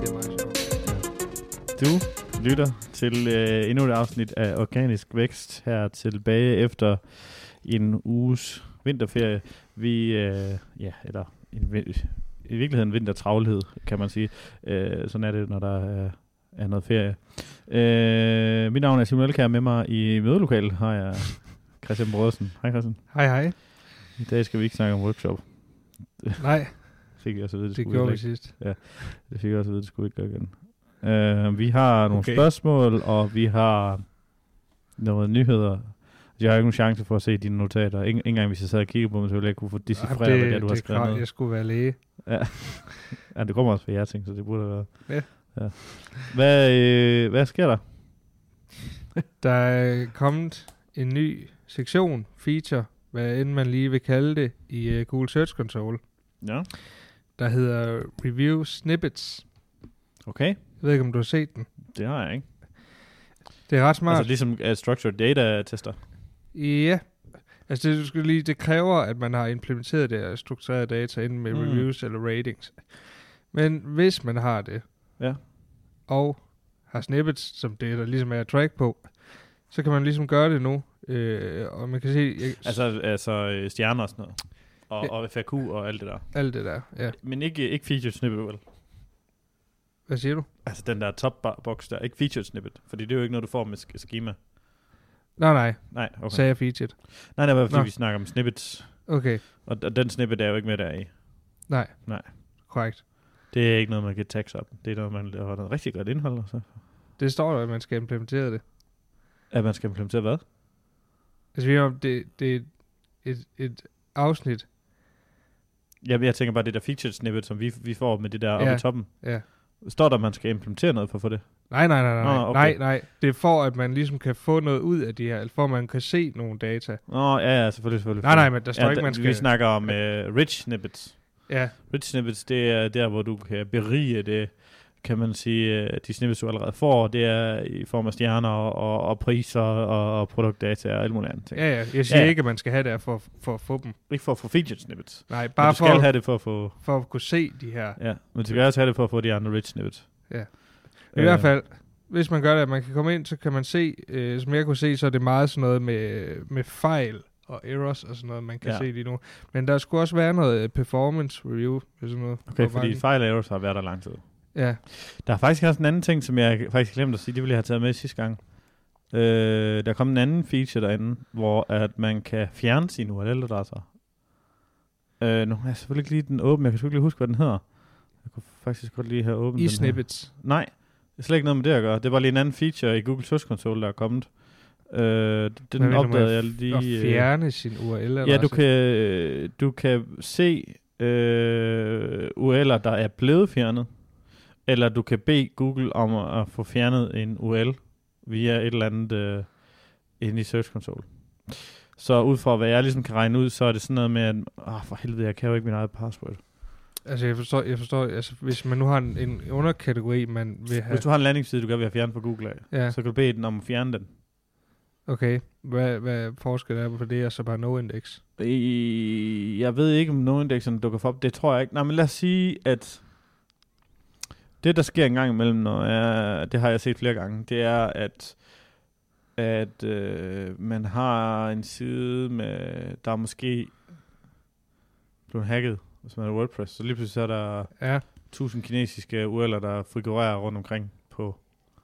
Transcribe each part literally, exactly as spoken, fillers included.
det er meget sjovt. Du lytter til øh, endnu et afsnit af Organisk Vækst her tilbage efter en uges vinterferie. Vi, øh, ja, eller en, i virkeligheden vintertravlhed, kan man sige. Øh, sådan er det, når der er, er noget ferie. Øh, mit navn er Simon Elkær. Med mig i mødelokalet har jeg Christian Brodersen. Hej Christian. Hej hej. I dag skal vi ikke snakke om workshop. Nej, fik vi også at vide, det, det gjorde vi sidst. Ja, det fik vi også at vide, det skulle vi ikke gøre igen. Uh, vi har nogle Okay. spørgsmål, og vi har nogle nyheder. Jeg har ikke nogen chance for at se dine notater. Ingen, ikke engang hvis jeg sad og kiggede på dem, så ville jeg ikke kunne få decifreret, hvad det er, du har skrevet krav, ned. jeg skulle være læge. Ja. Ja, det kommer også fra jer ting, så det burde være. Ja. Ja. Hvad, øh, hvad sker der? Der er kommet en ny sektion, feature, hvad end man lige vil kalde det, i uh, Google Search Console, Ja. der hedder Review Snippets. Okay, Jeg ved ikke, om du har set den. det har jeg ikke. Det er ret smart. Altså ligesom uh, structured data tester. Ja, altså det, du skal lige, det kræver, at man har implementeret det og struktureret data ind med Mm. mm. reviews eller ratings. Men hvis man har det, Ja. og har snippets, som det der ligesom er at track på, så kan man ligesom gøre det nu. Øh, og man kan se jeg, Altså, altså øh, stjerner og sådan noget. Og, Ja. og F A Q og alt det der. alt det der. Ja. Men ikke, ikke featured snippet, vel? Hvad siger du? Altså den der top-box der. Ikke featured snippet. Fordi det er jo ikke noget, du får med sk- schema. Nej, nej. Nej, okay. Sagde jeg featured. Nej, det var fordi Nå. vi snakker om snippets. Okay. Og, og den snippet er jo ikke med der i. Nej. Nej. Korrekt. Det er ikke noget, man kan tagge op. Det er noget, man har noget rigtig godt indhold. Så. Det står der, at man skal implementere det. At man skal implementere hvad? Altså, vi er om, det, det er et, et afsnit. Jeg, jeg tænker bare, det der featured snippet, som vi, vi får med det der oppe Ja. i toppen. Ja. Står der, at man skal implementere noget for at få det? Nej, nej, nej, nej. Nå, okay. Nej, nej. Det er for, at man ligesom kan få noget ud af de her, eller for at man kan se nogle data. Nå, ja, ja, selvfølgelig. selvfølgelig. Nej, nej, men der står ja, ikke, der, man skal... Vi snakker om uh, rich snippets. Ja, Rich snippets, det er der, hvor du kan berige det, kan man sige, de snippets, du allerede får. Det er i form af stjerner og, og priser og, og produktdata og alt muligt andet ting. ja, ja. Jeg siger Ja. ikke, at man skal have det for, for at få dem. Ikke for at få featured snippets. Nej, Men bare du skal for, have det for at få... for at kunne se de her. Ja, men du skal også have det for at få de andre rich snippets. Ja. I Øh, hvert fald, hvis man gør det, at man kan komme ind, så kan man se, øh, som jeg kunne se, så er det meget sådan noget med, med fejl og errors og sådan noget, man kan Ja. se lige nu. Men der skulle også være noget øh, performance review. Sådan noget. Okay, Hvor fordi mange- fejl og errors har været der lang tid. Ja, Der er faktisk også en anden ting, som jeg faktisk glemte at sige, det ville jeg have taget med sidste gang. Øh, der kom en anden feature derinde, hvor at man kan fjerne sine U R L-adresser. Øh, nu har jeg selvfølgelig ikke lige den åben, jeg kan selvfølgelig ikke huske, hvad den hedder. Jeg kunne faktisk godt lige have åbent i den her. snippets. Nej, det er slet ikke noget med det at gøre. Det var lige en anden feature i Google Search Console, der er kommet. Øh, den Hvad mener du med opdagede jeg f- lige... At øh, fjerne sin U R L-adresse. Ja, du kan, du kan se øh, U R L'er, der er blevet fjernet, eller du kan bede Google om at, at få fjernet en U R L via et eller andet øh, inde i Search Console. Så ud fra hvad jeg ligesom kan regne ud, så er det sådan noget med, at ah, for helvede, jeg kan jo ikke min eget password. Altså, jeg forstår, jeg forstår altså, hvis man nu har en, en underkategori, man vil have... Hvis du har en landingsside, du gerne vil have fjernet fra Google af, Ja, så kan du bede den om at fjerne den. okay. Hvad, hvad forskel er på det, og så bare no-index? I, jeg ved ikke, om noindekserne dukker for op. Det tror jeg ikke. Nej, men lad os sige, at det, der sker en gang imellem, når jeg, det har jeg set flere gange, det er, at, at øh, man har en side, med, der er måske blevet hacket, hvis man er WordPress. Så lige pludselig så er der Ja, tusind kinesiske U R L'er, der figurerer rundt omkring på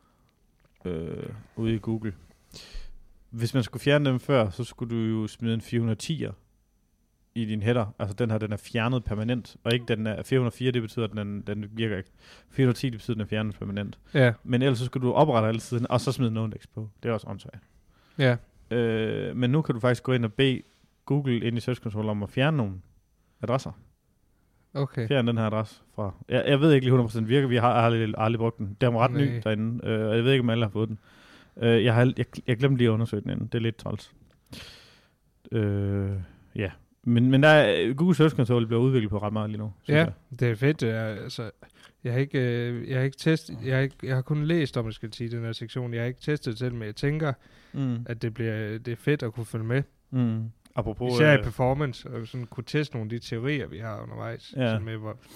øh, ude i Google. Hvis man skulle fjerne dem før, så skulle du jo smide en fire hundrede og ti'er i din header. Altså den her, den er fjernet permanent. Og ikke den er fire hundrede og fire, det betyder, at den, den virker ikke. fire hundrede og ti, det betyder, at den er fjernet permanent. ja, Men ellers så skulle du oprette alle siden, og så smide noindex på. Det er også åndssvagt. ja. Øh, men nu kan du faktisk gå ind og bede Google ind i Search Console om at fjerne nogle adresser. Okay. Fjern den her adresse fra... Jeg, jeg ved ikke lige hundrede procent virker. Vi har aldrig, aldrig brugt den. Den var ret ny Nej. derinde. Øh, og jeg ved ikke, om alle har fået den. Øh, jeg, har, jeg, jeg glemte lige at undersøge den inden. Det er lidt træls. Øh, ja. Men, men der er, Google Search Console bliver udviklet på ret meget lige nu. synes Ja, jeg. det er fedt. Det er, altså, jeg har ikke, øh, jeg har ikke testet, jeg har, ikke, jeg har kun læst om, jeg skal sige, den her sektion. Jeg har ikke testet det selv, men jeg tænker, Mm. at det bliver, det er fedt at kunne følge med. Mm. Apropos... Især i øh, performance, og sådan kunne teste nogle af de teorier, vi har undervejs. Ja. Som med, hvor,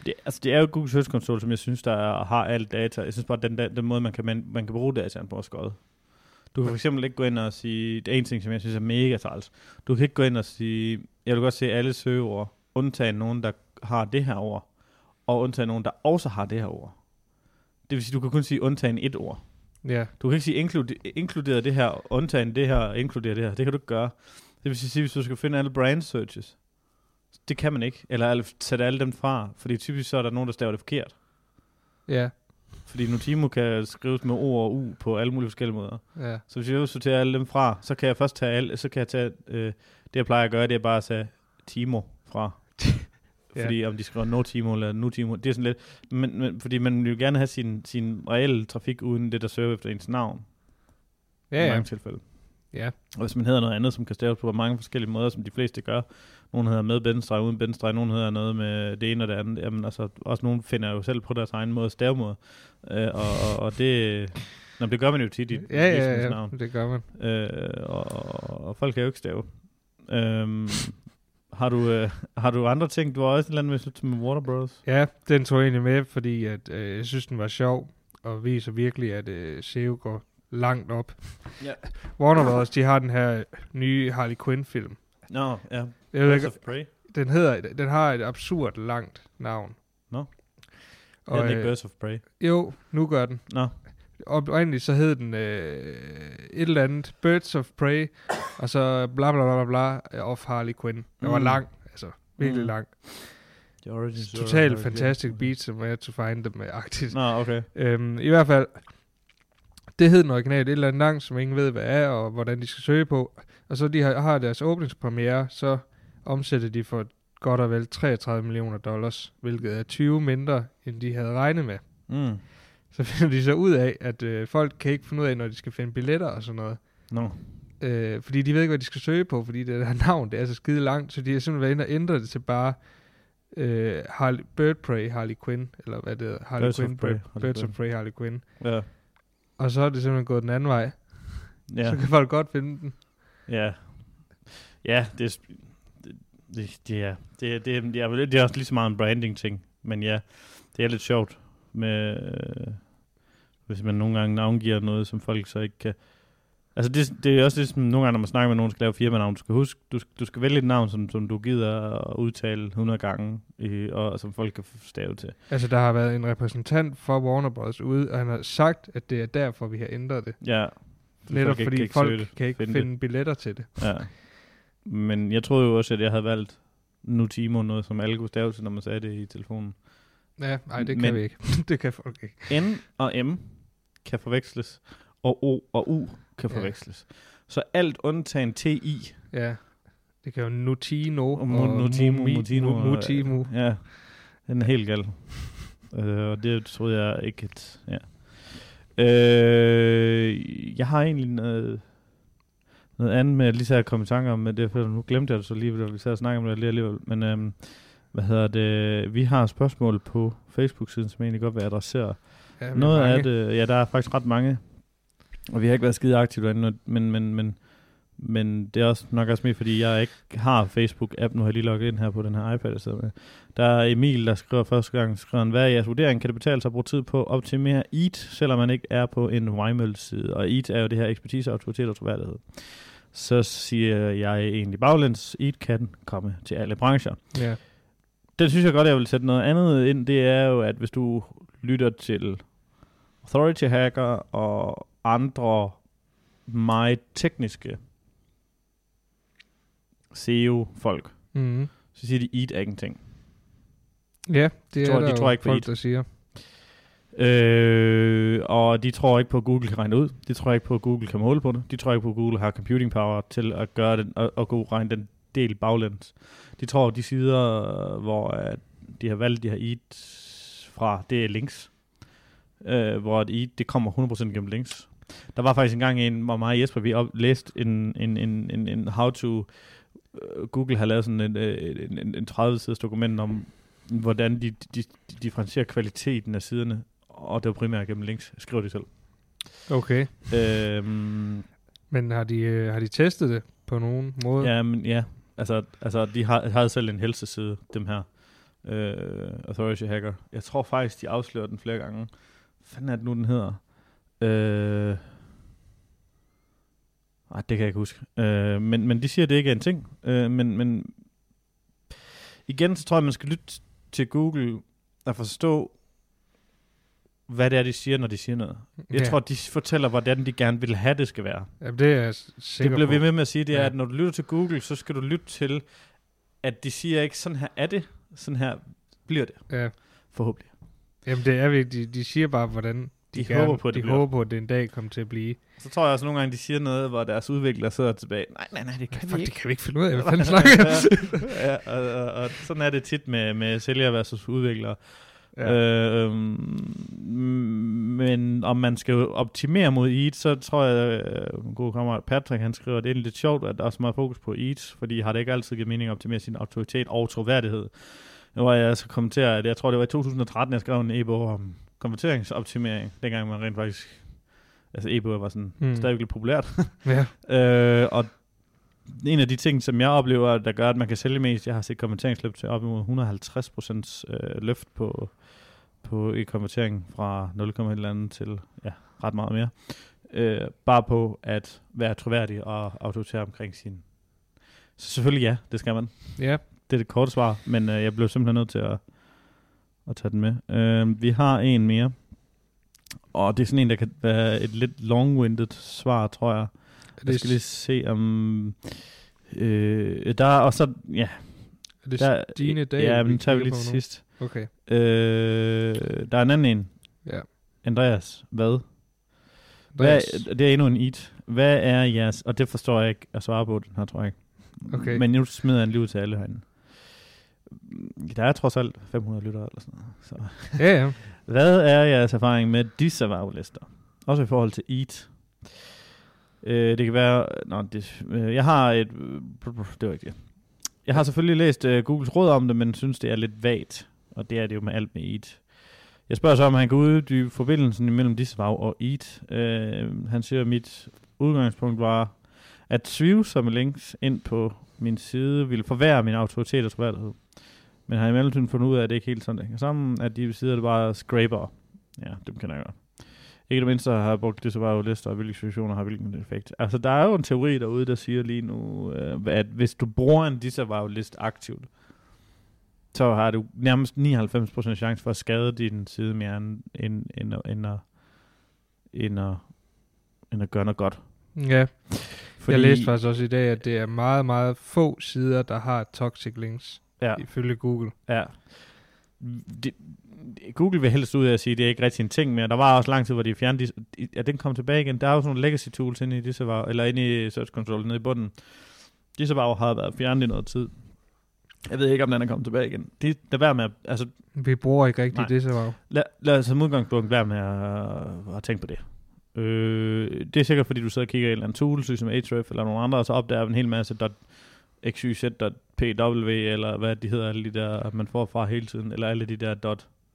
Det, altså, det er jo Google Search Console, som jeg synes, der er, har alt data. Jeg synes bare, den, den, den måde, man kan, man, man kan bruge dataen på, er skøjet. Du kan for eksempel ikke gå ind og sige, det er en ting, som jeg synes er mega træls. Du kan ikke gå ind og sige, jeg vil godt se alle søgeord, undtagen nogen, der har det her ord, og undtagen nogen, der også har det her ord. Det vil sige, du kan kun sige undtagen et ord. Ja. Du kan ikke sige inkluder, inkludere det her, undtagen det her, inkludere det her. Det kan du ikke gøre. Det vil sige, hvis du skal finde alle brand searches, det kan man ikke. Eller alle, sætte alle dem fra, fordi typisk så er der nogen, der staver det forkert. Ja. Fordi Notimo kan skrives med O og U på alle mulige forskellige måder. Ja. Så hvis jeg sorterer alle dem fra, så kan jeg først tage alle, så kan jeg tage, øh, det jeg plejer at gøre, det er bare at tage Timo fra. Ja. Fordi om de skriver Notimo eller Notimo, det er sådan lidt, men, men, fordi man vil jo gerne have sin, sin reelle trafik uden det, der søger efter ens navn. Ja, I ja. mange tilfælde. Ja. Og hvis man hedder noget andet, som kan staves på mange forskellige måder, som de fleste gør. Nogle hedder med bindestreg, uden bindestreg, nogle hedder noget med det ene og det andet. Jamen altså, også nogle finder jo selv på deres egen måde stavemåde. Øh, og, og, og det, nå, det gør man jo tit i ja, ja, ja, navn. det gør man. Øh, og, og folk kan jo ikke stave. Øhm, har, du, øh, har du andre ting? Du har også et eller andet med Warner Bros. Ja, den tog jeg egentlig med, fordi at, øh, jeg synes, den var sjov, og viser virkelig, at øh, S E O går langt op. Ja. Warner Bros., de har den her nye Harley Quinn-film. Nå, no, ja. Jeg ved Birds ikke, of Prey. den, hedder, den har et absurd langt navn. Nå. No. Og, ja, den ikke øh, Birds of Prey. Jo, nu gør den. Nå. No. Oprindeligt så hed den øh, et eller andet Birds of Prey, og så bla bla bla bla bla of Harley Quinn. Den mm. var lang, altså virkelig mm. lang. Totalt fantastic beats, som er to find them-agtigt. Nå, okay. Øhm, I hvert fald, det hed den originalt et eller andet navn, som ingen ved, hvad er, og hvordan de skal søge på. Og så de har, har deres åbningspremiere, så omsætter de for godt og vel treogtredive millioner dollars, hvilket er tyve mindre, end de havde regnet med. Mm. Så finder de så ud af, at øh, folk kan ikke finde ud af, når de skal finde billetter og sådan noget. No. Øh, fordi de ved ikke, hvad de skal søge på, fordi det der navn, det er så skide langt, så de har simpelthen været inde og ændre det til bare øh, Harley, Bird Prey Harley Quinn, eller hvad det hedder, Harley Birds Quinn, of Prey, Bird, Harley Birds Quinn. of Prey Harley Quinn. Ja. Og så er det simpelthen gået den anden vej. Ja. Så kan folk godt finde den. Ja. Ja, det er... Det, det, det, er, det, det, det, er, det er også lige så meget en branding-ting. Men ja, det er lidt sjovt med... Øh, hvis man nogle gange navngiver noget, som folk så ikke kan... Altså det, det er også det, som nogle gange, når man snakker med nogen, der skal lave firmanavn, du skal huske, du, du skal vælge et navn, som, som du gider at udtale hundrede gange, i, og som folk kan stave til. Altså der har været en repræsentant for Warner Bros. Ude, og han har sagt, at det er derfor, vi har ændret det. Ja. Netop folk fordi ikke folk det, kan ikke finde, finde billetter til det. Ja. Men jeg troede jo også, at jeg havde valgt Notimo, noget som alle kunne stave til, når man sagde det i telefonen. Ja, nej, det kan Men vi ikke. Det kan folk ikke. N og M kan forveksles, og O og U kan Ja. forveksles. Så alt undtagen T I. Ja, det kan jo Notino Og og, Mo- Notimo, Mumi- Motino og- Mutimo. Ja, den er helt gal. øh, og det troede jeg ikke, at... Ja. Øh, jeg har egentlig noget, noget andet med, at lige så jeg kom i tanke om, men det er, for nu glemte jeg det så lige, da vi sad og snakkede om det lige alligevel. Men øhm, hvad hedder det? Vi har spørgsmål på Facebook-siden, som egentlig godt vil adressere. Ja, Noget mange. af det, ja, der er faktisk ret mange, og vi har ikke været skide aktive derinde, men, men, men, men det er også nok også mere, fordi jeg ikke har Facebook-app. Nu har jeg lige logget ind her på den her iPad, jeg sidder med. Der er Emil, der skriver første gang, skriver han, hvad er jeres vurdering? Kan det betale sig at bruge tid på at optimere E A T, selvom man ikke er på en Wimel-side? Og E A T er jo det her ekspertise, autoritet og troværdighed. Så siger jeg egentlig baglæns, E A T kan komme til alle brancher. Ja. Det synes jeg godt, jeg vil sætte noget andet ind. Det er jo, at hvis du lytter til Authority Hacker og andre meget tekniske S E O-folk, Mm-hmm. så siger de, E A T er ingenting. Ja, det Tror- er de der tror jo ikke på folk, E A T. der siger. Øh, og de tror ikke på, at Google kan regne det ud. De tror ikke på, at Google kan måle på det. De tror ikke på, at Google har computing power til at gøre den, og, og gå regne den del baglæns. De tror, at de sider, hvor at de har valgt, de har E A T fra, det er links. Øh, hvor at E A T, det kommer hundrede procent gennem links. Der var faktisk engang en, hvor mig og Jesper, vi op, læste en, en, en, en, en how to, uh, Google har lavet sådan en, en, en, en tredive-siders dokument om, hvordan de, de, de differentierer kvaliteten af siderne, og det var primært gennem links, skriver de selv. Okay. Øhm, Men har de, øh, har de testet det på nogen måde? ja, men ja, altså, altså de har, havde selv en helseside, dem her, Uh, Authority Hacker. Jeg tror faktisk, de afslører den flere gange. Hvad fanden er det nu, den hedder? Uh, ej, det kan jeg ikke huske. Uh, men, men de siger, at det ikke er en ting. Uh, men, men igen, så tror jeg, man skal lytte til Google og forstå, hvad det er, de siger, når de siger noget. Jeg ja. tror, de fortæller, hvordan de gerne vil have, det skal være. Jamen, det er jeg sikker Det bliver på. vi med med at sige, det er, ja. at når du lytter til Google, så skal du lytte til, at de siger ikke, sådan her er det, sådan her bliver det. Ja. Forhåbentlig. Jamen, det er vigtigt. De, de siger bare, hvordan de, de gerne, håber på, at det de bliver. håber på, at det en dag kommer til at blive. Så tror jeg også nogle gange, de siger noget, hvor deres udviklere sidder tilbage. Nej, nej, nej, det kan Fuck, vi ikke. Det kan vi ikke finde ud af, hvad fanden snakker. ja, og, og, og sådan er det tit med, med sælgere versus udviklere. Ja. Øh, men om man skal optimere mod E A T, så tror jeg, øh, god kammerat Patrick, han skriver, at det er lidt sjovt, at der er så meget fokus på E A T, fordi har det ikke altid givet mening at optimere sin autoritet og troværdighed. Hvor jeg så kommenterer, at jeg tror, det var i to tusind og tretten, jeg skrev en e-bog om konverteringsoptimering, dengang man rent faktisk, altså e-bog var sådan hmm. stadig lidt populært. ja. øh, og en af de ting, som jeg oplever, der gør, at man kan sælge mest, jeg har set konverteringsløb til op imod et hundrede og halvtreds procent øh, løft på, på i konvertering fra nul komma et eller andet til ja, ret meget mere. Øh, bare på at være troværdig og autoritær omkring sin. Så selvfølgelig ja, det skal man. Ja. Det er det korte svar, men øh, jeg blev simpelthen nødt til at, at tage den med. Øh, vi har en mere, og det er sådan en, der kan være et lidt long-winded svar, tror jeg. Jeg skal lige se om... Øh, der er også... Ja. Er det der, Stine Dahl? Ja, men tager vi lige til sidst. Okay. Øh, der er en anden en. Ja. Andreas, hvad? Hvad det er endnu en E A T. Hvad er jeres... Og det forstår jeg ikke at svare på, den her, tror jeg ikke. Okay. Men nu smider jeg en liv til alle herinde. Der er trods alt fem hundrede lyttere eller sådan noget. Så. Ja, ja. Hvad er jeres erfaring med disavow-lister? Også i forhold til E A T. Øh, det kan være... Nå, det, øh, jeg har et... Det var ikke det. Jeg har selvfølgelig læst øh, Googles råd om det, men synes, det er lidt vagt. Og det er det jo med alt med E A T. Jeg spørger så, om han kan uddybe forbindelsen imellem disavow og E A T. Øh, han siger, at mit udgangspunkt var, at tvivlsomme links ind på min side ville forværre min autoritet og troværdighed. Men har i mellemtiden fundet ud af, at det ikke helt sådan det hænger sammen, at de sider det bare scraper. Ja, dem kan jeg gøre. Ikke det mindste har jeg brugt disavow-lister, og hvilke situationer har hvilken effekt. Altså, der er jo en teori derude, der siger lige nu, øh, at hvis du bruger en disavow-list aktivt, så har du nærmest nioghalvfems procent chance for at skade din side mere end, end, end, end, at, end, at, end at gøre noget godt. Ja, fordi jeg læste faktisk også i dag, at det er meget, meget få sider, der har toxic links, ja. Ifølge Google. Ja. Det, Google vil helst ud af at sige, at det er ikke rigtig en ting mere. Der var også lang tid, hvor de fjernede de, ja, den kom tilbage igen. Der er jo sådan nogle legacy tools inde i disavow, eller inde i Search Console nede i bunden. Disavow har været fjernet i noget tid. Jeg ved ikke, om den er kommet tilbage igen. Det er værd med at, altså... Vi bruger ikke rigtig disavow. Lad, lad os som udgangspunkt være med at, at tænke på det. Øh, det er sikkert, fordi du sidder og kigger i en eller anden tool, som Ahrefs eller nogle andre, og så opdager en hel masse .xyz.pw, eller hvad de hedder, alle de der, man får fra hele tiden, eller alle de der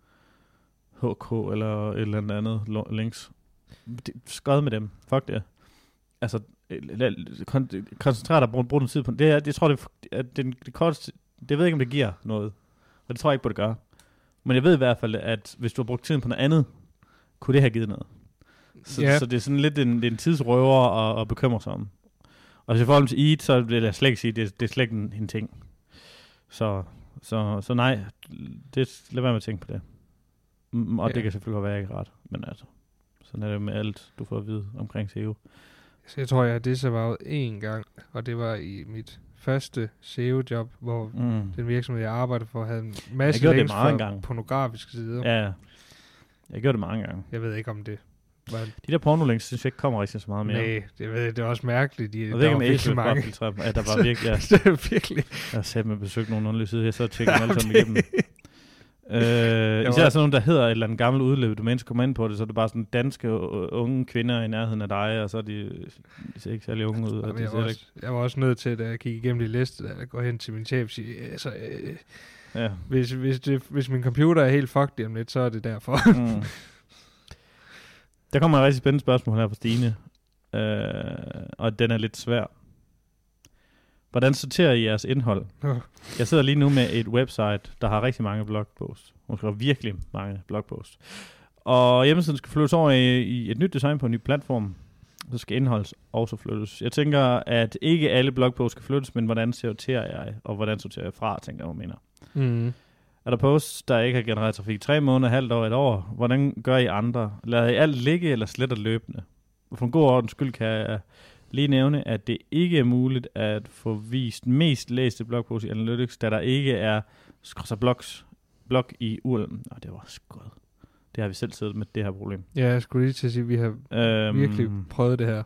.hk, eller et eller andet links. Skød med dem. Fuck det. Altså, kon- koncentrer dig og brug den tid på det. Jeg, jeg tror, det, at det, det, korteste, det ved jeg ikke, om det giver noget. Og det tror jeg ikke på, det gør. Men jeg ved i hvert fald, at hvis du har brugt tiden på noget andet, kunne det have givet noget. Så, yeah. så det er sådan lidt en, det er en tidsrøver at, at bekymre sig om. Og så i forhold til E A T, så vil jeg slet ikke sige, at det, det er slet ikke en, en ting. Så, så, så nej, det, lad være med at tænke på det. Mm, og yeah. det kan selvfølgelig være ikke ret, men altså, sådan er det med alt, du får at vide omkring S E O. Så jeg tror, jeg har disavowet én gang, og det var i mit første S E O-job, hvor mm. den virksomhed, jeg arbejdede for, havde en masse links for pornografiske sider. Ja, jeg gjorde det mange gange. Jeg ved ikke, om det var... De der pornolinks, synes jeg ikke kommer rigtig så meget mere. Nej, det, ved, det er også mærkeligt. De, jeg ved ikke, om Ahrefs bare filtrer, at der var virkelig... Ja, det er virkelig... Jeg har sat med besøgt nogle underlige sider, jeg så tjekker dem alle sammen igennem. Øh, især sådan nogle, der hedder et eller andet gammelt udløb, du mens kommer ind på det, så er det bare sådan danske unge kvinder i nærheden af dig, og så er de, de ser ikke særlig unge ud. Jamen, jeg, var også, jeg var også nødt til, da jeg gik igennem de liste, at jeg går hen til min chef og siger, altså, øh, ja. hvis, hvis, det, hvis min computer er helt fucked om lidt, så er det derfor. Mm. Der kommer et rigtig spændende spørgsmål her fra Stine, øh, og den er lidt svær. Hvordan sorterer I jeres indhold? Uh. Jeg sidder lige nu med et website, der har rigtig mange blogposts. Måske virkelig mange blogposts. Og hjemmesiden skal flyttes over i, i et nyt design på en ny platform. Så skal indholdet også flyttes. Jeg tænker, at ikke alle blogposts skal flyttes, men hvordan sorterer jeg, og hvordan sorterer jeg fra, tænker jeg, mener. Mm. Er der posts, der ikke har genereret trafik i tre måneder, halvt år, et år? Hvordan gør I andre? Lader I alt ligge, eller sletter løbende? For en god ordens skyld kan jeg lige nævne, at det ikke er muligt at få vist mest læste blogposts i Analytics, da der ikke er blogs, blog i U R L. Nå, det var skød. Det har vi selv siddet med det her problem. Ja, jeg skulle lige til at sige, at vi har øhm, virkelig prøvet det her.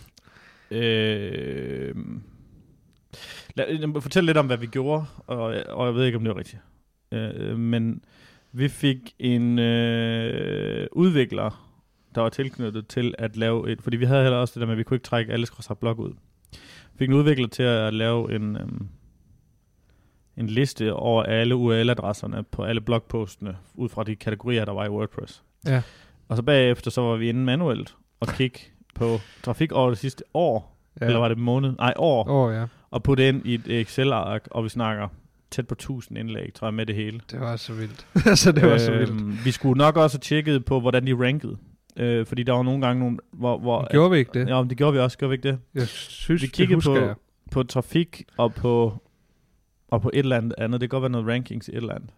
Øh, lad mig fortælle lidt om, hvad vi gjorde, og, og jeg ved ikke, om det var rigtigt. Øh, men vi fik en øh, udvikler, der var tilknyttet til at lave et, fordi vi havde heller også det der med, at vi kunne ikke trække alle blog ud. Vi fik en udvikler til at lave en, øh, en liste over alle U R L-adresserne på alle blogpostene, ud fra de kategorier, der var i WordPress. Ja. Og så bagefter, så var vi inde manuelt og kigge på trafik over det sidste år, ja. Eller var det måned? Nej, år. År, ja. Og putte ind i et Excel-ark, og vi snakker tæt på tusind indlæg, tror jeg, med det hele. Det var så vildt. altså, det var øh, så vildt. Vi skulle nok også have tjekket på, hvordan de rankede. Øh, fordi der var nogle gange, nogle, hvor... hvor gjorde vi ikke det? Ja, det gjorde vi også. Gjorde vi ikke det? Jeg synes, vi kiggede på, jeg. på trafik og på, og på et eller andet andet. Det kan godt være noget rankings i et eller andet.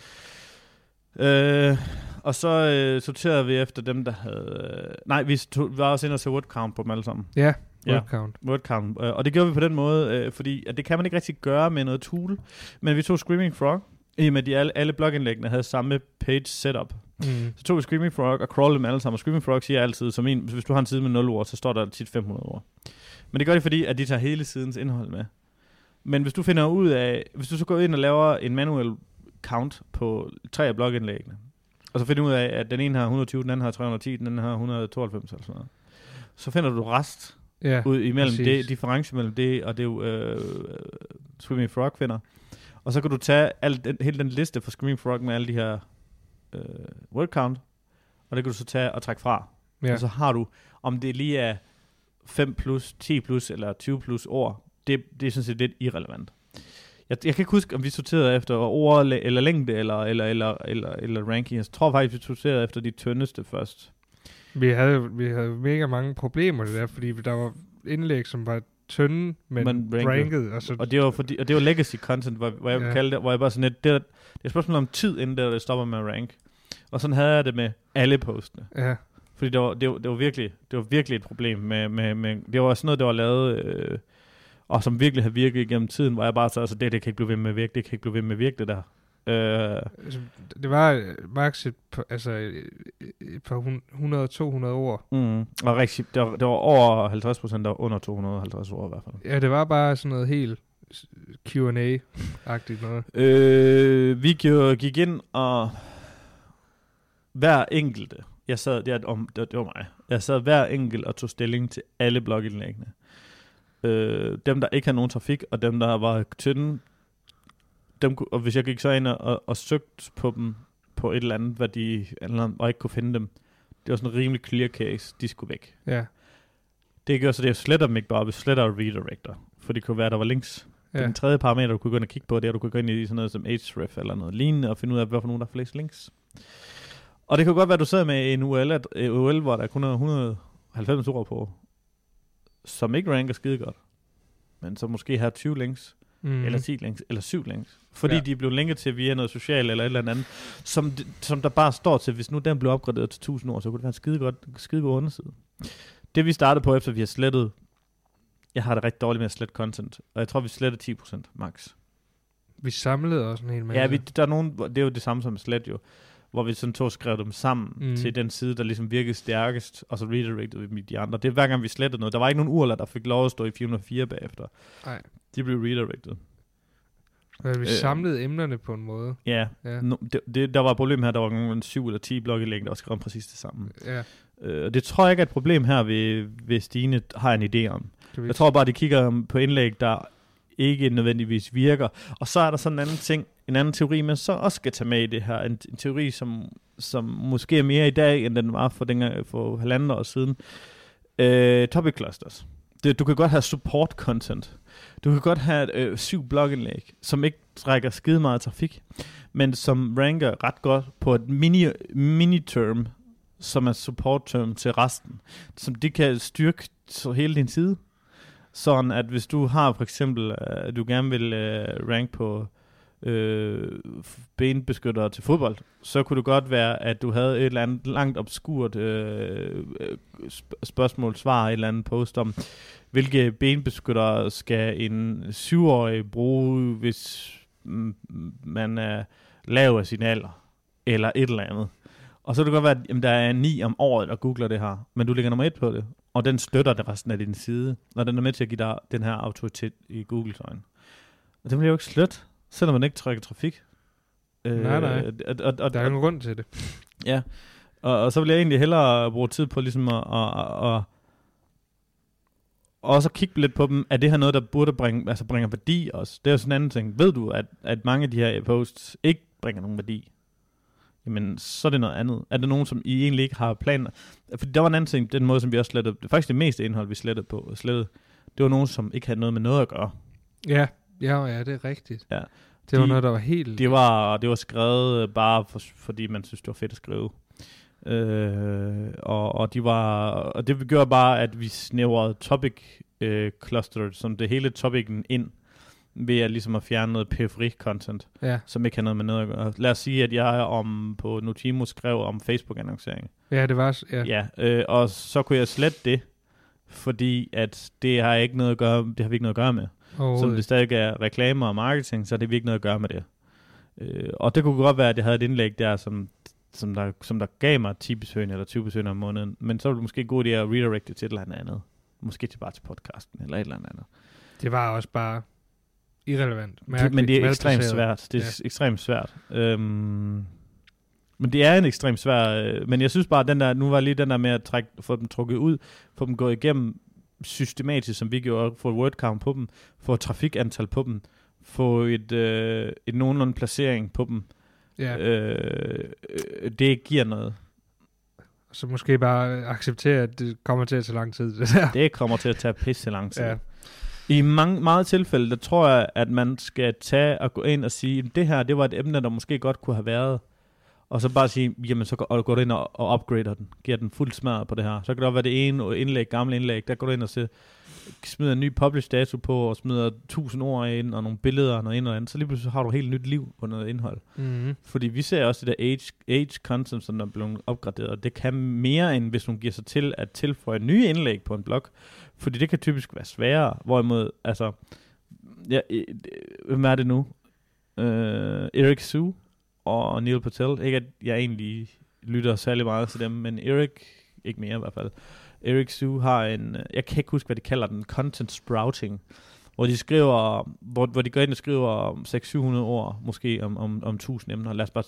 Øh, og så øh, sorterede vi efter dem, der havde... Øh, nej, vi, stod, vi var også inde og se word count på dem alle sammen. Ja, word count. Ja, word count. Øh, og det gjorde vi på den måde, øh, fordi at det kan man ikke rigtig gøre med noget tool. Men vi tog Screaming Frog, i med de alle, alle blogindlæggene havde samme page setup. Mm. Så tog vi Screaming Frog og crawlede dem alle sammen. Og Screaming Frog siger altid, som en, hvis du har en side med nul ord, så står der tit fem hundrede ord. Men det gør det, fordi at de tager hele sidens indhold med. Men hvis du finder ud af, hvis du så går ind og laver en manual count på tre af blogindlæggene, og så finder du ud af, at den ene har et hundrede og tyve, den anden har tre hundrede og ti, den anden har et hundrede og tooghalvfems eller sådan noget. Så finder du rest ja, ud imellem præcis. Det, difference mellem det og det øh, Screaming Frog finder. Og så kan du tage al den, hele den liste for Screaming Frog med alle de her øh, word count, og det kan du så tage og trække fra. Ja. Og så har du, om det lige er fem plus, ti plus eller tyve plus ord, det, det er sådan set lidt irrelevant. Jeg, jeg kan ikke huske, om vi sorterede efter ord eller længde eller, eller, eller, eller, eller ranking. Jeg tror faktisk, vi sorterede efter de tyndeste først. Vi havde, vi havde mega mange problemer det der, fordi der var indlæg, som var tynde, men, men ranket. ranket og, så og, det var fordi, og det var legacy content, hvor, hvor jeg ja. kaldte det, hvor jeg bare sådan lidt, det er, det er et spørgsmål om tid, inden det, det stopper med at rank. Og sådan havde jeg det med alle postene. Ja. Fordi det var, det var, det var, virkelig, det var virkelig et problem med, med, med det var sådan noget, der var lavet, øh, og som virkelig har virket igennem tiden, hvor jeg bare så, altså det, det kan ikke blive ved med at virke, det kan ikke blive ved med at virke, det der. Øh, altså, det var max et par, altså et par hundrede to hundrede ord. Mm, og rigtig, det, var, det var over halvtreds procent, der var under to hundrede og halvtreds ord i hvert fald. Ja, det var bare sådan noget helt Q and A-agtigt noget. Øh, vi gik ind, og hver enkelte, jeg sad, det, om, det, det var mig, jeg sad hver enkelt og tog stilling til alle blogindlæggene. Øh, dem, der ikke havde nogen trafik, og dem, der var tynde, dem, og hvis jeg gik så ind og, og, og søgte på dem på et eller andet, hvad de, eller, og ikke kunne finde dem, det var sådan en rimelig clear case, de skulle væk. Ja. Det gør så, det er sletter dem ikke bare, vi sletter og redirector, for det kunne være, der var links. Ja. Den tredje parameter, du kunne gå ind og kigge på, det er, at du kunne gå ind i sådan noget som href eller noget lignende, og finde ud af, hvorfor nogen, der har flest links. Og det kunne godt være, at du sad med en U R L, U R L hvor der kun er et hundrede og halvfems ord på, som ikke ranker skide godt, men som måske har tyve links, mm. eller ti links, eller syv links, fordi ja. de blev linket til via noget socialt eller et eller andet, som, som der bare står til, hvis nu den blev opgraderet til tusind ord, så kunne det være en skide godt, skide god underside. Det vi startede på, efter vi har slettet, jeg har det rigtig dårligt med at slette content, og jeg tror, vi slettede ti procent max. Vi samlede også en hel masse. Ja, vi, der er nogen, det er jo det samme som slet jo, hvor vi sådan tog og skrev dem sammen mm. til den side, der ligesom virkede stærkest, og så redirected vi de andre. Det er hver gang, vi slettede noget. Der var ikke nogen urler, der fik lov at stå i fire hundrede og fire bagefter. Nej. De blev redirected. Men vi øh, samlede emnerne på en måde. Ja, ja. No, det, det, der var et problem her, der var nogle syv eller ti blogindlæg, der var skrevet præcis det samme. Ja. Øh, det tror jeg ikke er et problem her, ved, ved Stine har en idé om. Jeg tror bare, de kigger på indlæg, der ikke nødvendigvis virker. Og så er der sådan en anden ting, en anden teori, man så også skal tage med i det her. En, en teori, som, som måske er mere i dag, end den var for, den, for halvandet år siden. Øh, topic clusters. Det, du kan godt have support content. du kan godt have øh, syv blogindlæg, som ikke trækker skide meget trafik, men som ranker ret godt på et mini, mini-term, som er support-term til resten, som det kan styrke så hele din side. Sådan at hvis du har for eksempel, at du gerne vil uh, rank på uh, benbeskyttere til fodbold, så kunne det godt være, at du havde et eller andet langt obskurt uh, spørgsmål-svar, et eller andet post om, hvilke benbeskyttere skal en syvårig bruge, hvis man er lav af sin alder, eller et eller andet. Og så kan det godt være, at jamen, der er ni om året, der googler det her, men du ligger nummer et på det, og den støtter det resten af din side, og den er med til at give dig den her autoritet i Googles øjne. Og det bliver jo ikke slet, selvom man ikke trykker trafik. Nej, nej. Øh, og, og, og, der er ingen grund til det. Ja, og, og så vil jeg egentlig hellere bruge tid på ligesom at, at, at, at og så kigge lidt på dem. Er det her noget, der burde bringe, altså bringer værdi også? Det er jo sådan en anden ting. Ved du, at, at mange af de her posts ikke bringer nogen værdi? Jamen, så er det noget andet. Er det nogen, som I egentlig ikke har planer? For der var en anden ting, den måde, som vi også slettede. Det faktisk det meste indhold, vi slettede på. Slettede, det var nogen, som ikke havde noget med noget at gøre. Ja, ja, ja, det er rigtigt. Ja. Det de, var noget, der var helt... Det var, det var skrevet bare, for, fordi man synes, det var fedt at skrive. Øh, og, og, de var, og det gjorde bare, at vi snævrede topic øh, cluster, som det hele topicen ind, ved at ligesom at fjerne noget periferi-content, ja. som ikke har noget med noget at gøre. Lad os sige, at jeg om på Notimo skrev om Facebook-annoncering. Ja, det var... Ja, ja øh, og så kunne jeg slette det, fordi at det har ikke noget at gøre, det har vi ikke noget at gøre med. Så det stadig er reklamer og marketing, så det har vi ikke noget at gøre med det. Øh, og det kunne godt være, at jeg havde et indlæg der, som, som, der, som der gav mig ti besøgende eller tyve besøgende om måneden, men så var det måske en god idé at redirecte til et eller andet andet. Måske til bare til podcasten eller et eller andet andet. Det var også bare irrelevant. Det, men det er ekstremt svært. Det er ja. ekstremt svært. Øhm, men det er en ekstremt svær. Øh, men jeg synes bare, at den der, nu var lige den der med at trække, få dem trukket ud, få dem gået igennem systematisk, som vi gjorde, få et word count på dem, få et trafikantal på dem, få et, øh, et nogenlunde placering på dem. Ja. Øh, øh, det giver noget. Så måske bare acceptere, at det kommer til at tage lang tid. Det, der. Det kommer til at tage pisse lang tid. Ja. I mange, meget tilfælde, der tror jeg, at man skal tage og gå ind og sige, at det her, det var et emne, der måske godt kunne have været. Og så bare sige, jamen så går, går du ind og, og upgrader den. Giver den fuld smadret på det her. Så kan det være det ene indlæg, gamle indlæg, der går du ind og siger, smider en ny publish dato på, og smider tusind ord ind, og nogle billeder og noget ind og andet. Så lige pludselig har du helt nyt liv på noget indhold. Mm-hmm. Fordi vi ser også det der age, age content, som der er blevet opgraderet, og det kan mere, end hvis hun giver sig til at tilføje nye indlæg på en blog. Fordi det kan typisk være sværere. Hvorimod, altså, ja, hvem er det nu? Uh, Erik Sue og Neil Patel. Ikke at jeg egentlig lytter særlig meget til dem, men Erik, ikke mere i hvert fald. Erik Sue har en, jeg kan ikke huske, hvad de kalder den, content sprouting, hvor de skriver, hvor, hvor de går ind og skriver seks til syv hundrede ord, måske om, om, om tusind emner. Lad os bare,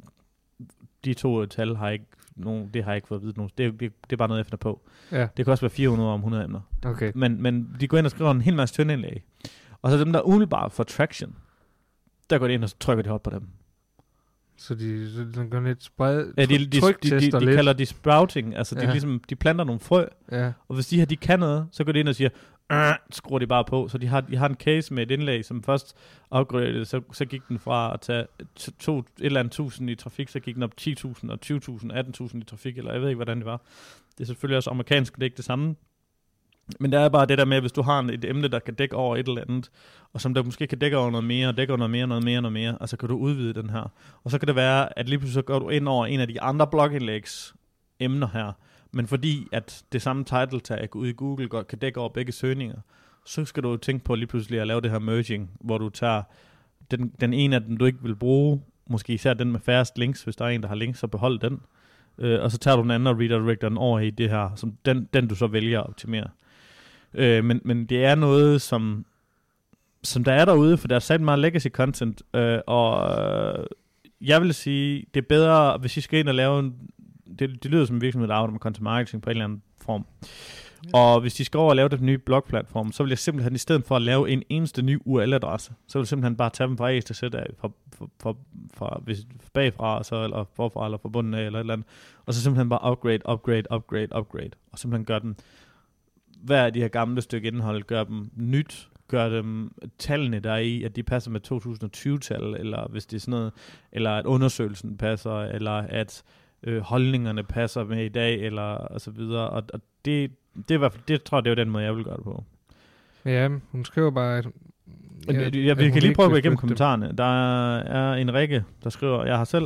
de to tal har ikke nogen, det har jeg ikke fået at vide nogen. Det, det, det er bare noget, jeg finder på. Ja. Det kan også være fire hundrede ord om hundrede emner. Okay. Men, men de går ind og skriver en hel masse tynde indlæg. Og så dem, der umiddelbart får traction, der går de ind og trykker de hot på dem. Så de, så de går lidt spredt, ja, de, de, de, de, de, de lidt. kalder de sprouting, altså ja. de, ligesom, de planter nogle frø, ja. Og hvis de her, de kan noget, så går de ind og siger, øh, skruer de bare på, så de har, de har en case med et indlæg, som først upgradede, så, så gik den fra at tage to, et eller andet tusind i trafik, så gik den op ti tusind og tyve tusind, atten tusind i trafik, eller jeg ved ikke, hvordan det var. Det er selvfølgelig også amerikansk, det er ikke det samme. Men der er bare det der med, hvis du har et emne, der kan dække over et eller andet, og som der måske kan dække over noget mere, dække over noget mere, noget mere, noget mere, og så kan du udvide den her. Og så kan det være, at lige pludselig så går du ind over en af de andre blogindlægs emner her, men fordi at det samme title tag ude i Google godt kan dække over begge søgninger, så skal du tænke på lige pludselig at lave det her merging, hvor du tager den, den ene af dem, du ikke vil bruge, måske især den med færrest links, hvis der er en, der har links, så behold den. Øh, og så tager du den anden og redirecter den over i det her, som den, den du så vælger at optimere. Øh, men, men det er noget, som, som der er derude, for der er sat meget legacy content, øh, og øh, jeg vil sige, det er bedre, hvis I skal ind og lave en, det, det lyder som en virksomhed, der arbejder med content marketing på en eller anden form. Ja. Og hvis de skal over og lave den nye blogplatform, så vil jeg simpelthen, i stedet for at lave en eneste ny U R L-adresse, så vil jeg simpelthen bare tage dem fra A til Z af, fra, fra, fra, fra, hvis, bagfra, så, eller forfra, eller fra bunden af, eller et eller andet, og så simpelthen bare upgrade, upgrade, upgrade, upgrade, og simpelthen gøre den, hver af de her gamle stykke indhold, gør dem nyt, gøre dem, tallene der er i, at de passer med to tusind og tyve-tal, eller hvis det er sådan noget, eller at undersøgelsen passer, eller at øh, holdningerne passer med i dag, eller og så videre. Og, og det, det, er i hvert fald, det tror jeg, det er den måde, jeg vil gøre det på. Ja, hun skriver bare, at... Ja, jeg, jeg, jeg kan lige prøve at gå igennem kommentarerne. Der er en Rikke, der skriver, jeg har selv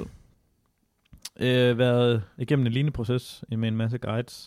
øh, været igennem en lignende proces med en masse guides.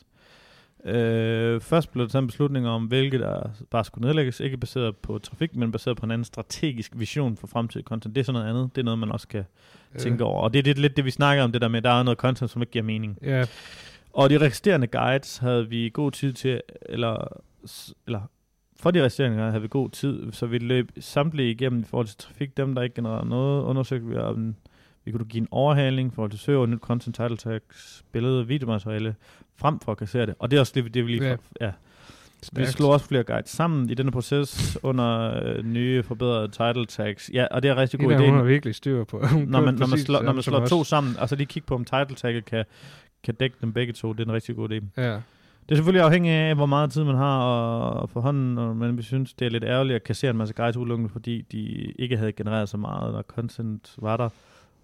Øh, først blev der taget en beslutning om, hvilke der bare skulle nedlægges, ikke baseret på trafik, men baseret på en anden strategisk vision for fremtidig content. Det er sådan noget andet. Det er noget, man også kan øh. tænke over. Og det er det, lidt det, vi snakker om, det der med, der er noget content, som ikke giver mening. Ja. Og de resterende guides havde vi god tid til, eller, eller for de resterende guides havde vi god tid, så vi løb samtlige igennem i forhold til trafik. Dem, der ikke genererede noget, undersøgte vi om, vi kunne give en overhaling i forhold til søger, nyt content, title tags, billede, videomateriale, frem for at kassere det. Og det er også det, det vi lige ja. for, ja. Vi slår også flere guides sammen i denne proces under øh, nye forbedrede title tags. Ja, og det er en rigtig god idé. Hun har virkelig styr på. Når man, når man slår, når man slår to sammen, altså lige kigge på, om title tagget kan, kan dække dem begge to. Det er en rigtig god idé. Ja. Det er selvfølgelig afhængigt af, hvor meget tid man har og, og for hånden, og, men vi synes, det er lidt ærgerligt at kassere en masse guides udelukkende, fordi de ikke havde genereret så meget, og content var der.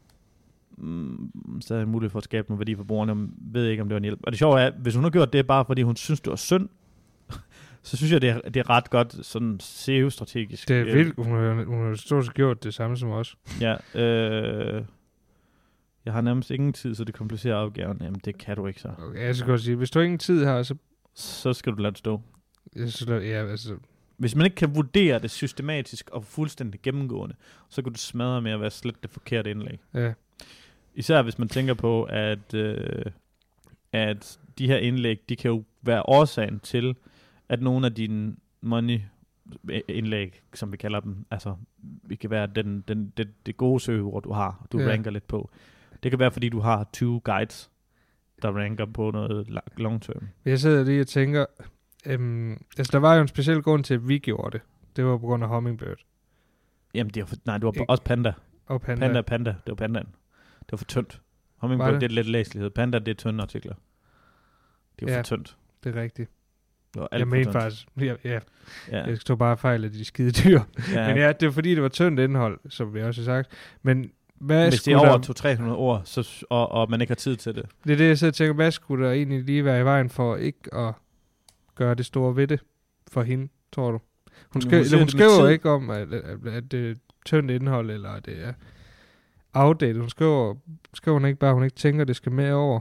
Mm, så er det muligt for at skabe nogle værdi for brugerne. Jeg ved ikke, om det var en hjælp. Og det sjove er, hvis hun har gjort det bare fordi hun synes, det var synd, så synes jeg, det er, det er ret godt sådan S E O-strategisk. Det er vildt. Hun har, hun har stort set gjort det samme som os. Ja. Øh, jeg har nærmest ingen tid, så det komplicerer opgaven. Jamen, det kan du ikke så. Okay, jeg skal godt sige, hvis du ingen tid har, så... Så skal du lade det stå. Så, ja, altså... Hvis man ikke kan vurdere det systematisk og fuldstændig gennemgående, så kan du smadre med at være slet det forkerte indlæg. Ja. Især hvis man tænker på, at, øh, at de her indlæg, de kan jo være årsagen til, at nogle af dine money-indlæg, som vi kalder dem, altså, det kan være den, den, det, det gode søgeord, du har, du ja. ranker lidt på. Det kan være, fordi du har tyve guides, der ranker på noget long term. Jeg sidder lige og tænker, øhm, altså der var jo en speciel grund til, at vi gjorde det. Det var på grund af Hummingbird. Jamen, det var for, nej, det var Ik- også Panda. Og Panda. Panda, Panda. Det var Pandaen. Det var for tyndt. Hummingbird, det? det er lidt læselighed. Panda, det er tynde artikler. Det var ja, for tyndt. Det er rigtigt. Det var alt jeg for mener tyndt. faktisk, ja, ja. ja. Jeg tog bare fejl af de skide dyr. Ja. Men ja, det var fordi, det var tyndt indhold, som vi også har sagt. Men hvad hvis det er over to til tre hundrede ord, så, og, og man ikke har tid til det. Det er det, jeg sidder og tænker, hvad skulle der egentlig lige være i vejen for ikke at gøre det store ved det for hende, tror du? Hun, skri- hun, hun skriver ikke om, at, at, at det er tyndt indhold, eller at det er outdated. Hun skriver, skriver hun ikke bare, hun ikke tænker, at det skal med over.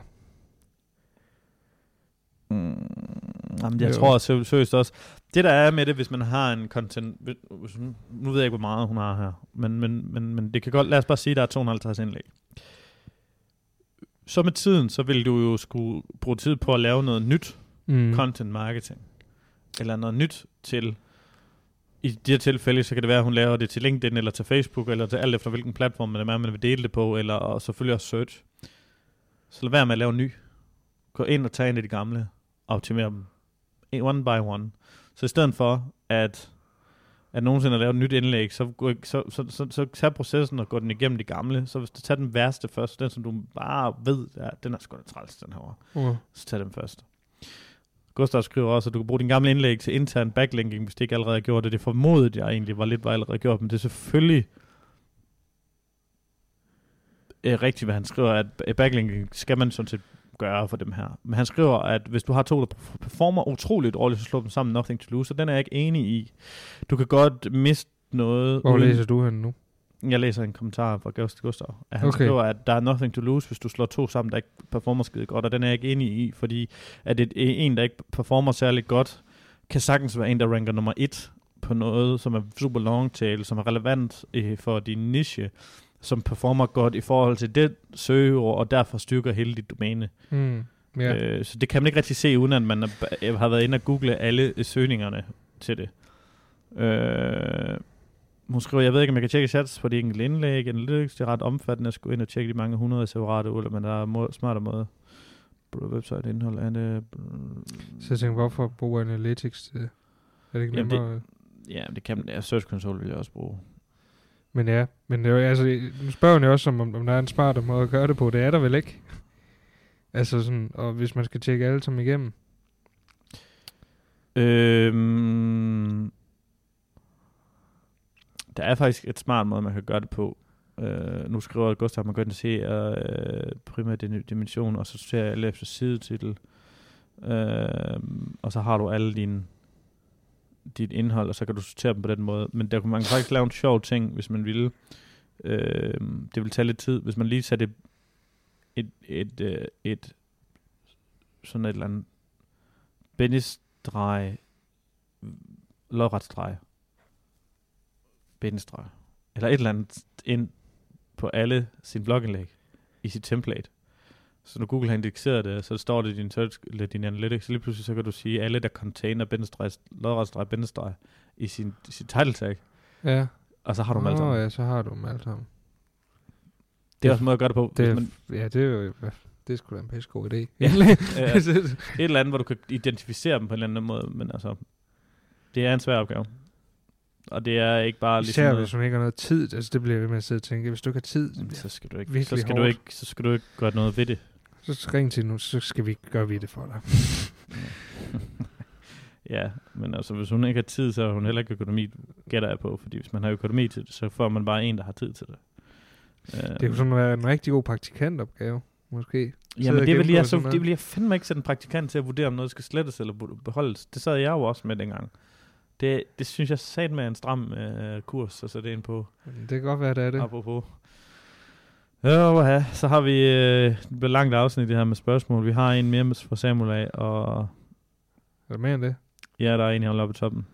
Mm, jamen, jeg jo. tror også, seriøst også. Det der er med det, hvis man har en content, hvis, nu ved jeg ikke, hvor meget hun har her, men, men, men, men det kan godt, lad os bare sige, at der er to hundrede og halvtreds indlæg. Så med tiden, så vil du jo skulle bruge tid på at lave noget nyt mm. content marketing. Eller noget nyt til, i de her tilfælde, så kan det være, at hun laver det til LinkedIn, eller til Facebook, eller til alt efter hvilken platform man, er, man vil dele det på, eller og selvfølgelig også search. Så lad være med at lave en ny. Gå ind og tage en af de gamle, og optimere dem. One by one. Så i stedet for, at, at nogensinde har lavet et nyt indlæg, så, gå, så, så, så, så tag processen og gå den igennem de gamle. Så hvis du tager den værste først, den som du bare ved, ja, den er sgu da træls, den her. Uh. Så tag den først. Gustav skriver også, at du kan bruge din gamle indlæg til intern backlinking, hvis det ikke allerede er gjort det. Det formodede jeg egentlig var lidt var allerede gjort, men det er selvfølgelig er rigtigt, hvad han skriver, at backlinking skal man sådan set gøre for dem her. Men han skriver, at hvis du har to, der performer utroligt dårligt, så slår dem sammen, nothing to lose, så den er jeg ikke enig i. Du kan godt miste noget. Hvor uden... læser du henne nu? Jeg læser en kommentar fra Gustav, at han okay. skriver, at der er nothing to lose, hvis du slår to sammen, der ikke performer skide godt, og den er jeg ikke enig i, fordi at et, en, der ikke performer særlig godt, kan sagtens være en, der ranker nummer et på noget, som er super long tail, som er relevant eh, for din niche, som performer godt i forhold til det søgeord, og derfor styrker hele dit domæne. Mm, yeah. øh, så det kan man ikke rigtig se, uden at man er, har været inde og google alle søgningerne til det. Øh, hun skriver, jeg ved ikke, om jeg kan tjekke chats på de enkelte indlæg. Analytics, det er ret omfattende at skulle ind og tjekke de mange hundrede separate ud, men der er må- smarte måder. Website indhold er det... Så jeg tænker, hvorfor bruge Analytics til det? Er det ikke Jamen nemmere? Det, ja, det kan ja, Search Console vil jeg også bruge. Men ja, men det er jo, altså, nu spørger hun jo også, om, om der er en smartere måde at gøre det på. Det er der vel ikke? Altså sådan, og hvis man skal tjekke alle sammen igennem. Øhm, der er faktisk et smart måde, man kan gøre det på. Uh, nu skriver Gustav, at man går ind og ser uh, primær dimension, og så sorterer jeg alle efter sidetitel. Uh, og så har du alle dine dit indhold, og så kan du sortere dem på den måde. Men der kunne man faktisk lave en sjov ting, hvis man ville. Uh, det vil tage lidt tid. Hvis man lige satte et, et, et, et, et sådan et eller andet bindestreg, lodretstreg, bindestreg, eller et eller andet ind på alle sine blogindlæg i sit template. Så når Google har indekseret det, så står det i din search, eller din analytics, så lige pludselig så kan du sige alle, der container bindestreg, lodretstreg, bindestreg i sin, sin title tag. Ja. Og så har du dem oh, alle sammen. ja, så har du dem alle sammen. Det er også en måde at gøre det på. Det, man, ja, det er jo... Det er sgu da en pisse god idé. Ja, ja, et eller andet, hvor du kan identificere dem på en eller anden måde, men altså, det er en svær opgave. Og det er ikke bare især ligesom hvis man ikke har noget tid, altså det bliver ved med at sidde og tænke, hvis du ikke har tid, så skal du ikke, så skal du ikke, så skal du ikke gøre noget ved det. Så ring til nu, så skal vi gøre ved det for dig. Ja, men altså hvis hun ikke har tid, så har hun heller ikke økonomi, gætter jeg på, fordi hvis man har økonomi til det, så får man bare en, der har tid til det. Det er jo sådan en rigtig god praktikantopgave, måske. Ja, men det vil, jeg, så, det vil jeg fandme ikke sætte en praktikant til at vurdere, om noget skal slettes eller beholdes. Det sad jeg jo også med dengang. Det, det synes jeg sat med en stram øh, kurs, altså det er en på. Det kan godt være, det er det. Apropos. Ja, så har vi øh, det bliver langt afsnit det her med spørgsmål. Vi har en mere fra Samuel af, og... Er der mere end det? Ja, der er en, jeg holder oppe i toppen.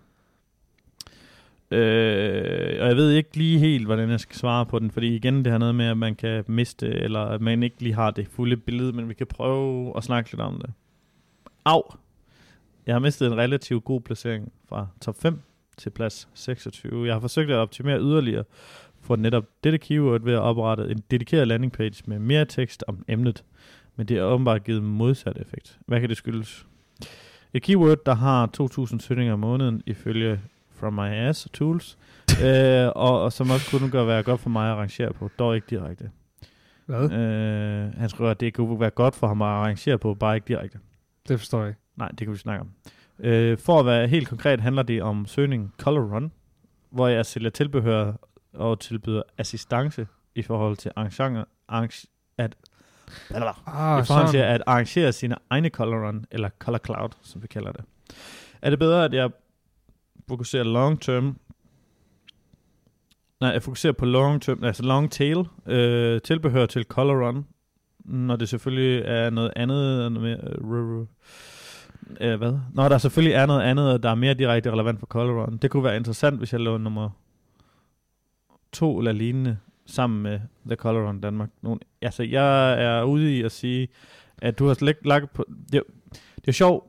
Øh, og jeg ved ikke lige helt, hvordan jeg skal svare på den, fordi igen, det har noget med, at man kan miste, eller at man ikke lige har det fulde billede, men vi kan prøve at snakke lidt om det. Au! Jeg har mistet en relativt god placering fra top fem til plads seksogtyve. Jeg har forsøgt at optimere yderligere for netop dette keyword ved at oprette en dedikeret landingpage med mere tekst om emnet, men det er åbenbart givet modsat effekt. Hvad kan det skyldes? Et keyword, der har to tusind søgninger om måneden ifølge From My Ass Tools, øh, og, og som også kunne gøre være godt for mig at arrangere på, dog ikke direkte. Hvad? Øh, han skriver, at det kunne være godt for ham at arrangere på, bare ikke direkte. Det forstår jeg ikke. Nej, det kan vi snakke om. Øh, for at være helt konkret, handler det om søgning Color Run, hvor jeg sælger tilbehør og tilbyder assistance i forhold til arrangement, arrange, at, ah, i forhold til at arrangere sine egne Color Run, eller Color Cloud, som vi kalder det. Er det bedre, at jeg fokuserer long term, nej, jeg fokuserer på long term, altså long tail, øh, tilbehør til Color Run, når det selvfølgelig er noget andet, noget mere, øh, øh, hvad? Når der selvfølgelig er noget andet, der er mere direkte relevant for Color Run. Det kunne være interessant, hvis jeg lavede nummer to eller lignende, sammen med The Color Run Danmark. Nogle, altså, jeg er ude i at sige, at du har slet lagt på, det, det er sjovt,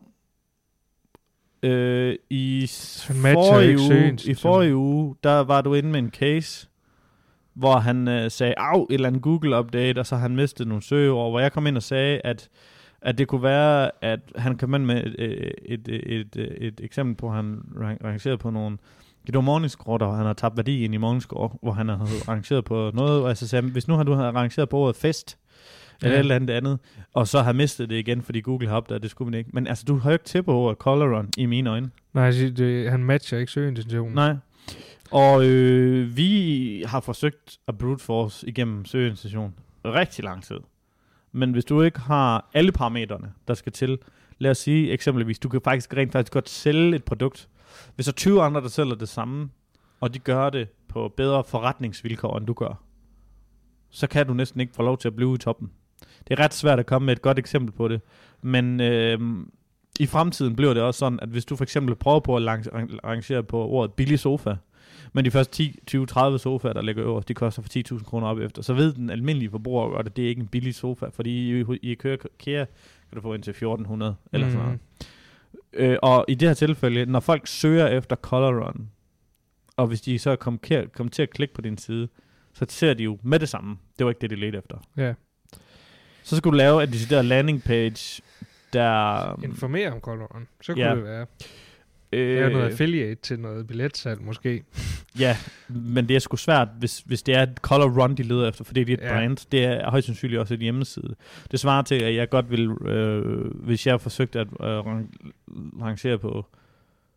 Øh, i, forrige uge, I forrige uge, der var du inde med en case, hvor han øh, sagde, au, et eller andet Google-update, og så har han mistet nogle søgeord, hvor jeg kom ind og sagde, at, at det kunne være, at han kom ind med et, et, et, et, et eksempel på, at han rangerede på nogle, det var morgenscore, og han har tabt værdi ind i morgenscore, hvor han havde rangeret på noget, og jeg så sagde, hvis nu har du rangeret på ordet fest, eller ja. et eller andet andet, og så har mistet det igen, fordi Google har opdaget, det skulle man ikke. Men altså, du har jo ikke til på ordet Color Run i mine øjne. Nej, det, han matcher ikke søgeintentionen. Nej. Og øh, vi har forsøgt at brute force igennem søgeintention rigtig lang tid. Men hvis du ikke har alle parametrene, der skal til, lad os sige eksempelvis, du kan faktisk rent faktisk godt sælge et produkt. Hvis der er tyve andre, der sælger det samme, og de gør det på bedre forretningsvilkår, end du gør, så kan du næsten ikke få lov til at blive i toppen. Det er ret svært at komme med et godt eksempel på det, men øh, i fremtiden bliver det også sådan, at hvis du for eksempel prøver på at arrangere på ordet billig sofa, men de første ti, tyve, tredive sofaer, der ligger øverst, de koster for ti tusind kroner op efter, så ved den almindelige forbruger godt, at det er ikke en billig sofa, fordi i, i IKEA kan du få ind til fjorten hundrede eller mm. sådan noget. Øh, og i det her tilfælde, når folk søger efter Color Run, og hvis de så kommer kom til at klikke på din side, så ser de jo med det samme. Det var ikke det, de ledte efter. Ja. Så skulle du lave en decideret landing page, der... informerer om Color Run. Så kunne ja. det være. Øh, det er noget affiliate til noget billetsalg, måske. Ja, men det er sgu svært, hvis, hvis det er et Color Run, de leder efter, fordi det er et ja. brand. Det er højst sandsynligt også et hjemmeside. Det svarer til, at jeg godt vil, øh, hvis jeg forsøgte at øh, rangere på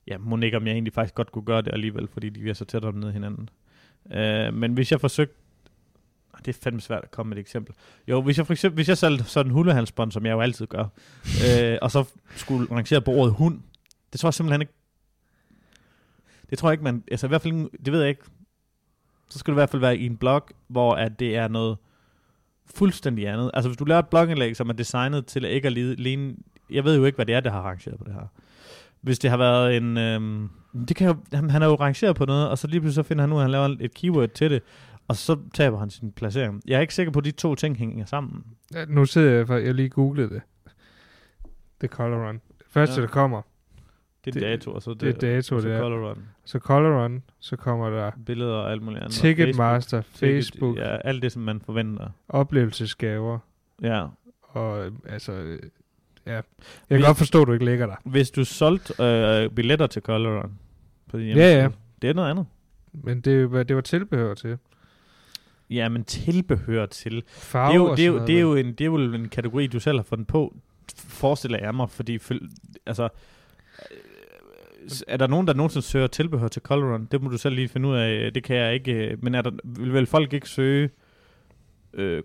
ja, må ikke, om jeg egentlig faktisk godt kunne gøre det alligevel, fordi de er så tæt ned hinanden. Uh, men hvis jeg forsøgte, det er fandme svært at komme med et eksempel. Jo, hvis jeg for eksempel, hvis jeg salgte sådan en hundehalsbånd, som jeg jo altid gør, uh, og så skulle rangere på ordet hund, det tror jeg simpelthen ikke, det tror jeg ikke, man, altså i hvert fald, det ved jeg ikke, så skal det i hvert fald være i en blog, hvor at det er noget fuldstændig andet. Altså hvis du laver et blogindlæg, som er designet til at ikke at ligne, jeg ved jo ikke, hvad det er, der har rangeret på det her. Hvis det har været en, øhm, det kan jo, han, han er jo rangeret på noget, og så lige pludselig så finder han ud, at han laver et keyword til det, og så taber han sin placering. Jeg er ikke sikker på, at de to ting hænger sammen. Ja, nu sidder jeg, for jeg lige googlede det. The Color Run. Første, ja. der kommer. Det er det, dato, og så det, det er dato, og så det er. Color Run. Så Color Run, så kommer der billeder og alt muligt andet. Ticketmaster, Facebook, Facebook. Ja, alt det, som man forventer. Oplevelsesgaver. Ja. Og altså, ja. Jeg kan hvis, godt forstå, at du ikke ligger der. Hvis du solgte øh, billetter til Color Run på din hjemmeside, ja, ja. Det er noget andet. Men det, det var tilbehør til. Ja, men tilbehør til. Farver det er jo, og det er jo, sådan det er jo en, det er jo en kategori, du selv har fundet på, forestiller jeg mig, fordi altså, er der nogen, der nogensinde søger tilbehør til Color Run? Det må du selv lige finde ud af. Det kan jeg ikke. Men er der, vil vel folk ikke søge øh,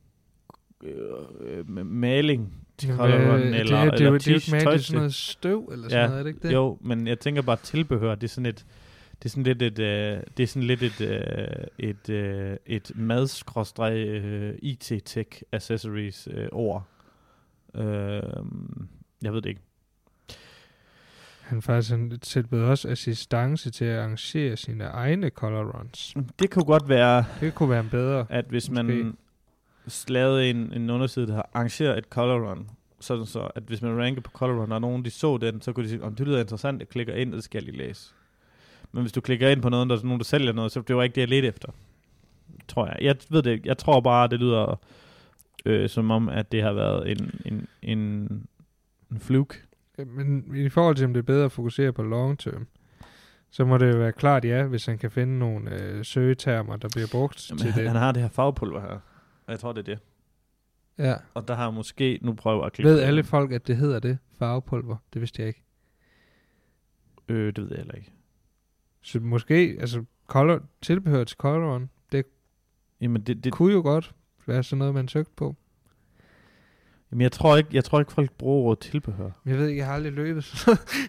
øh, maling til Color Run? Eller, eller, det, det, eller det, det er jo ikke med, det er sådan noget støv, eller sådan ja, noget, er det ikke det? Jo, men jeg tænker bare, tilbehør, det er sådan et, det er sådan lidt et, øh, det er sådan lidt et, øh, et, øh, et mad-skråstreg øh, I T-tech accessories øh, ord. Øh, jeg ved det ikke. Han faktisk han tilbød også assistance til at arrangere sine egne color runs. Det kunne godt være, det kunne være en bedre, at hvis måske. man lavede en, en underside, der har arrangeret et color run, sådan så, at hvis man ranker på color run, og nogen de så den, så kunne de sige, om det lyder interessant, jeg klikker ind, og det skal jeg lige læse. Men hvis du klikker ind på noget, der er nogen, der sælger noget, så det var ikke det, jeg ledte efter. Tror jeg. Jeg ved det ikke. Jeg tror bare, det lyder øh, som om, at det har været en, en, en, en fluke. Men i forhold til, om det er bedre at fokusere på long term, så må det jo være klart ja, hvis han kan finde nogle øh, søgetermer, der bliver brugt Jamen, til han, det. Han har det her farvepulver her, og jeg tror, det er det. Ja. Og der har måske, nu prøver jeg at klikke. Ved alle folk, at det hedder det, farvepulver? Det vidste jeg ikke. Øh, det ved jeg heller ikke. Så måske, altså, color, tilbehør til Color Run, det, Jamen, det, det kunne jo godt være sådan noget, man søgte på. Jamen, jeg tror ikke, jeg tror ikke folk bruger ordet tilbehør. Jeg ved ikke, jeg har aldrig løbet.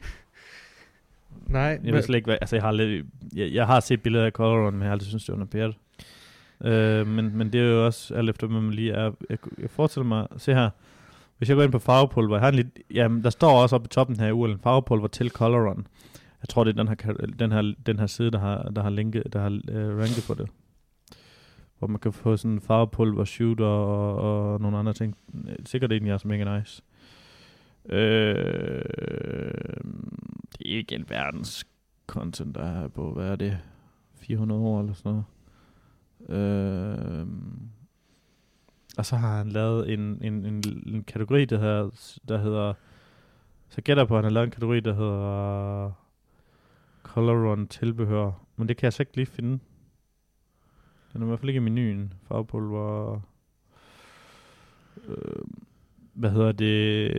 Nej. Jeg ved slet ikke, hvad, altså jeg har, lidt, jeg, jeg har set billeder af Color Run, men jeg har aldrig synes, det var noget pært. Øh, men, men det er jo også alt efter, hvad man lige er. Jeg, jeg forestiller mig, se her, hvis jeg går ind på farvepulver, jeg har en lidt, jamen, der står også oppe i toppen her i U R L'en, farvepulver til Color Run. Jeg tror, det er den her, den her, den her side, der har, der har, linket, der har uh, ranket på det. Hvor man kan få sådan farvepulver, shooter og, og nogle andre ting. Sikkert egentlig er som mega nice. Øh, det er ikke en verdens content, der er på, hvad er det? fire hundrede år eller sådan noget. Øh, og så har han lavet en, en, en, en kategori, der hedder, der hedder, så gætter på, at han har lavet en kategori, der hedder Color Run tilbehør. Men det kan jeg så ikke lige finde. Den er i hvert fald ikke i menuen. Farvepulver. Øh, hvad hedder det?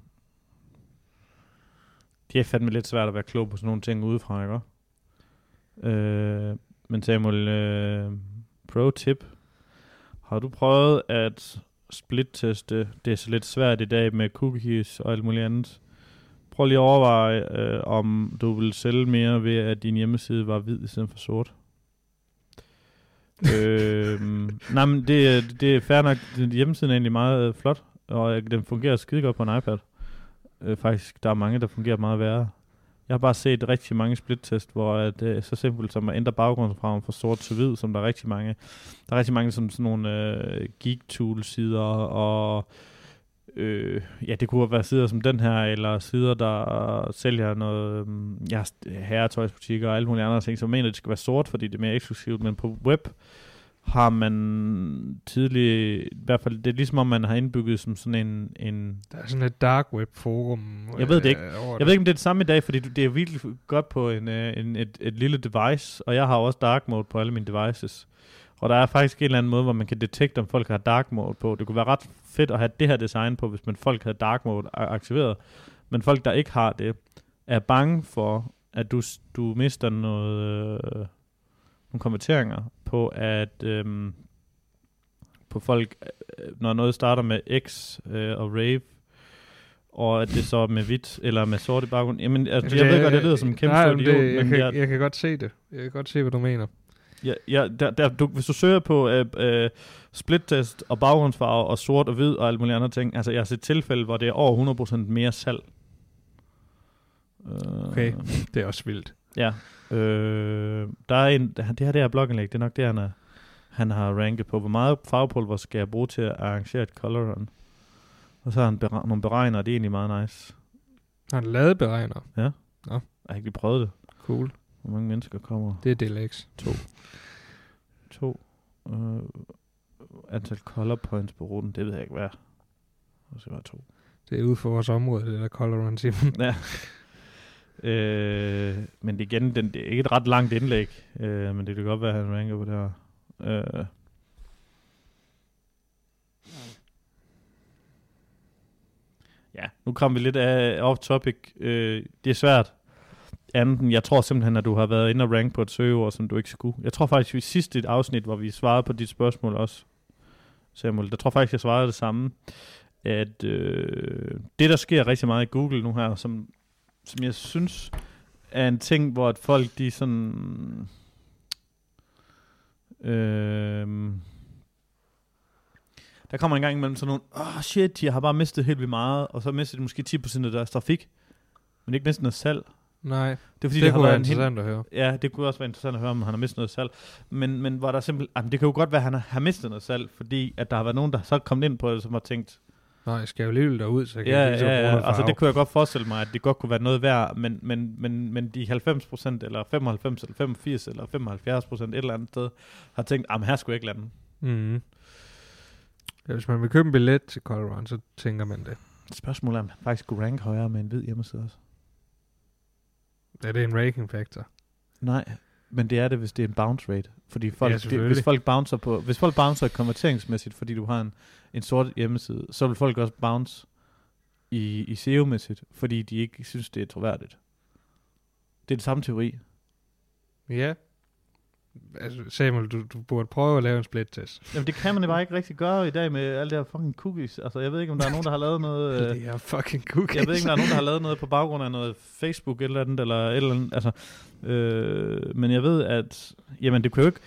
Det er fandme lidt svært at være klog på sådan nogle ting udefra, ikke? Øh, men Samuel, øh, pro tip. Har du prøvet at split-teste? Det er så lidt svært i dag med cookies og alt muligt andet. Prøv lige at overveje, øh, om du vil sælge mere ved, at din hjemmeside var hvid i stedet for sort. øh, nej, men det, det er fair nok. Hjemmesiden er egentlig meget øh, flot, og den fungerer skide godt på en iPad. Øh, faktisk, der er mange, der fungerer meget værre. Jeg har bare set rigtig mange split-test, hvor det er så simpelt som at ændre baggrundsfarven fra sort til hvid, som der er rigtig mange. Der er rigtig mange som sådan nogle øh, geek-tool-sider, og øh, ja, det kunne være sider som den her, eller sider, der sælger noget, øh, ja, herretøjsbutikker og alle mulige andre ting, som mener, det skal være sort, fordi det er mere eksklusivt, men på web har man tidligt, i hvert fald, det er ligesom om man har indbygget som sådan en... en der er sådan et dark web forum. Jeg ved det ikke. Jeg ved ikke, om det er det samme i dag, fordi det er virkelig godt på en, en, et, et lille device, og jeg har også dark mode på alle mine devices. Og der er faktisk en eller anden måde, hvor man kan detekte, om folk har dark mode på. Det kunne være ret fedt at have det her design på, hvis man folk havde dark mode aktiveret. Men folk, der ikke har det, er bange for at du, du mister noget, øh, nogle konverteringer på, at øh, på folk, øh, når noget starter med X øh, og Rave, og at det så er med hvidt eller med sort i baggrunden. Jamen, altså, jeg det, ved godt, det lyder som en kæmpe nej, stor idiot. det, jeg, men kan, jeg, jeg kan godt se det. Jeg kan godt se, hvad du mener. Ja, ja der, der, du, hvis du søger på øh, øh, splittest og baggrundsfarve og sort og hvid og alle mulige andre ting, altså jeg har set tilfælde, hvor det er over hundrede procent mere salg. Øh, Okay, det er også vildt. Ja. Øh, der er en, det her, det her blogindlæg, det er nok det, han, er, han har ranket på. Hvor meget farvepulver skal jeg bruge til at arrangere et color run? Og så har han bere- nogle beregner, det er egentlig meget nice. Har han lavet beregner? Ja. Nå. Jeg har ikke lige prøvet det. Cool. Hvor mange mennesker kommer? Det er D L X. To. To. Øh, antal color points på ruten, det ved jeg ikke, hvad er. Og så var to. Det er ude for vores område, det der color run, Simon. Ja. øh, men det, igen, den, det er ikke et ret langt indlæg, øh, men det kan godt være, at han ranker på det her. Øh. Ja, nu kommer vi lidt af off topic. Øh, det er svært. Anden, jeg tror simpelthen, at du har været inde og rank på et søgeord, som du ikke skulle. Jeg tror faktisk, at vi sidste et afsnit, hvor vi svarede på dit spørgsmål også, Samuel, der tror faktisk, jeg svarede det samme. At øh, det, der sker rigtig meget i Google nu her, som, som jeg synes er en ting, hvor at folk, de sådan... Øh, der kommer en gang imellem sådan nogle, åh oh, shit, jeg har bare mistet helt vildt meget, og så mistet de måske ti procent af deres trafik, men ikke næsten noget salg. Nej, det, er, fordi, det, det kunne være interessant at høre. Ja, det kunne også være interessant at høre, om han har mistet noget salg. Men, men var der simpelthen... Jamen, det kan jo godt være, at han har, har mistet noget salg, fordi at der har været nogen, der så er kommet ind på det, som har tænkt... Nej, jeg skal jo alligevel derud, så kan ja, jeg ikke så ja, bruge ja. Altså, det kunne jeg godt forestille mig, at det godt kunne være noget værd, men, men, men, men de halvfems procent, eller femoghalvfems, eller femogfirs, eller femoghalvfjerds procent et eller andet sted, har tænkt, jamen, her skulle jeg ikke lande. Mm. Ja, hvis man vil købe en billet til Color Run, så tænker man det. Spørgsmålet er, om man faktisk kunne rank højere med en hvid hjemmeside også. Ja, det er en ranking factor. Nej, men det er det, hvis det er en bounce rate. Fordi folk, Ja, det, hvis folk bouncer på, hvis folk bouncer konverteringsmæssigt, fordi du har en, en sort hjemmeside, så vil folk også bounce i, i S E O-mæssigt, fordi de ikke synes, det er troværdigt. Det er det samme teori. Ja. Altså, Samuel, du, du burde prøve at lave en split-test. Jamen, det kan man bare ikke rigtig gøre i dag med alle de her fucking cookies. Altså, jeg ved ikke, om der er nogen, der har lavet noget... Øh, det er fucking cookies. Jeg ved ikke, om der er nogen, der har lavet noget på baggrund af noget Facebook eller andet, eller et eller andet. Altså, øh, men jeg ved, at... Jamen, det kan jo ikke...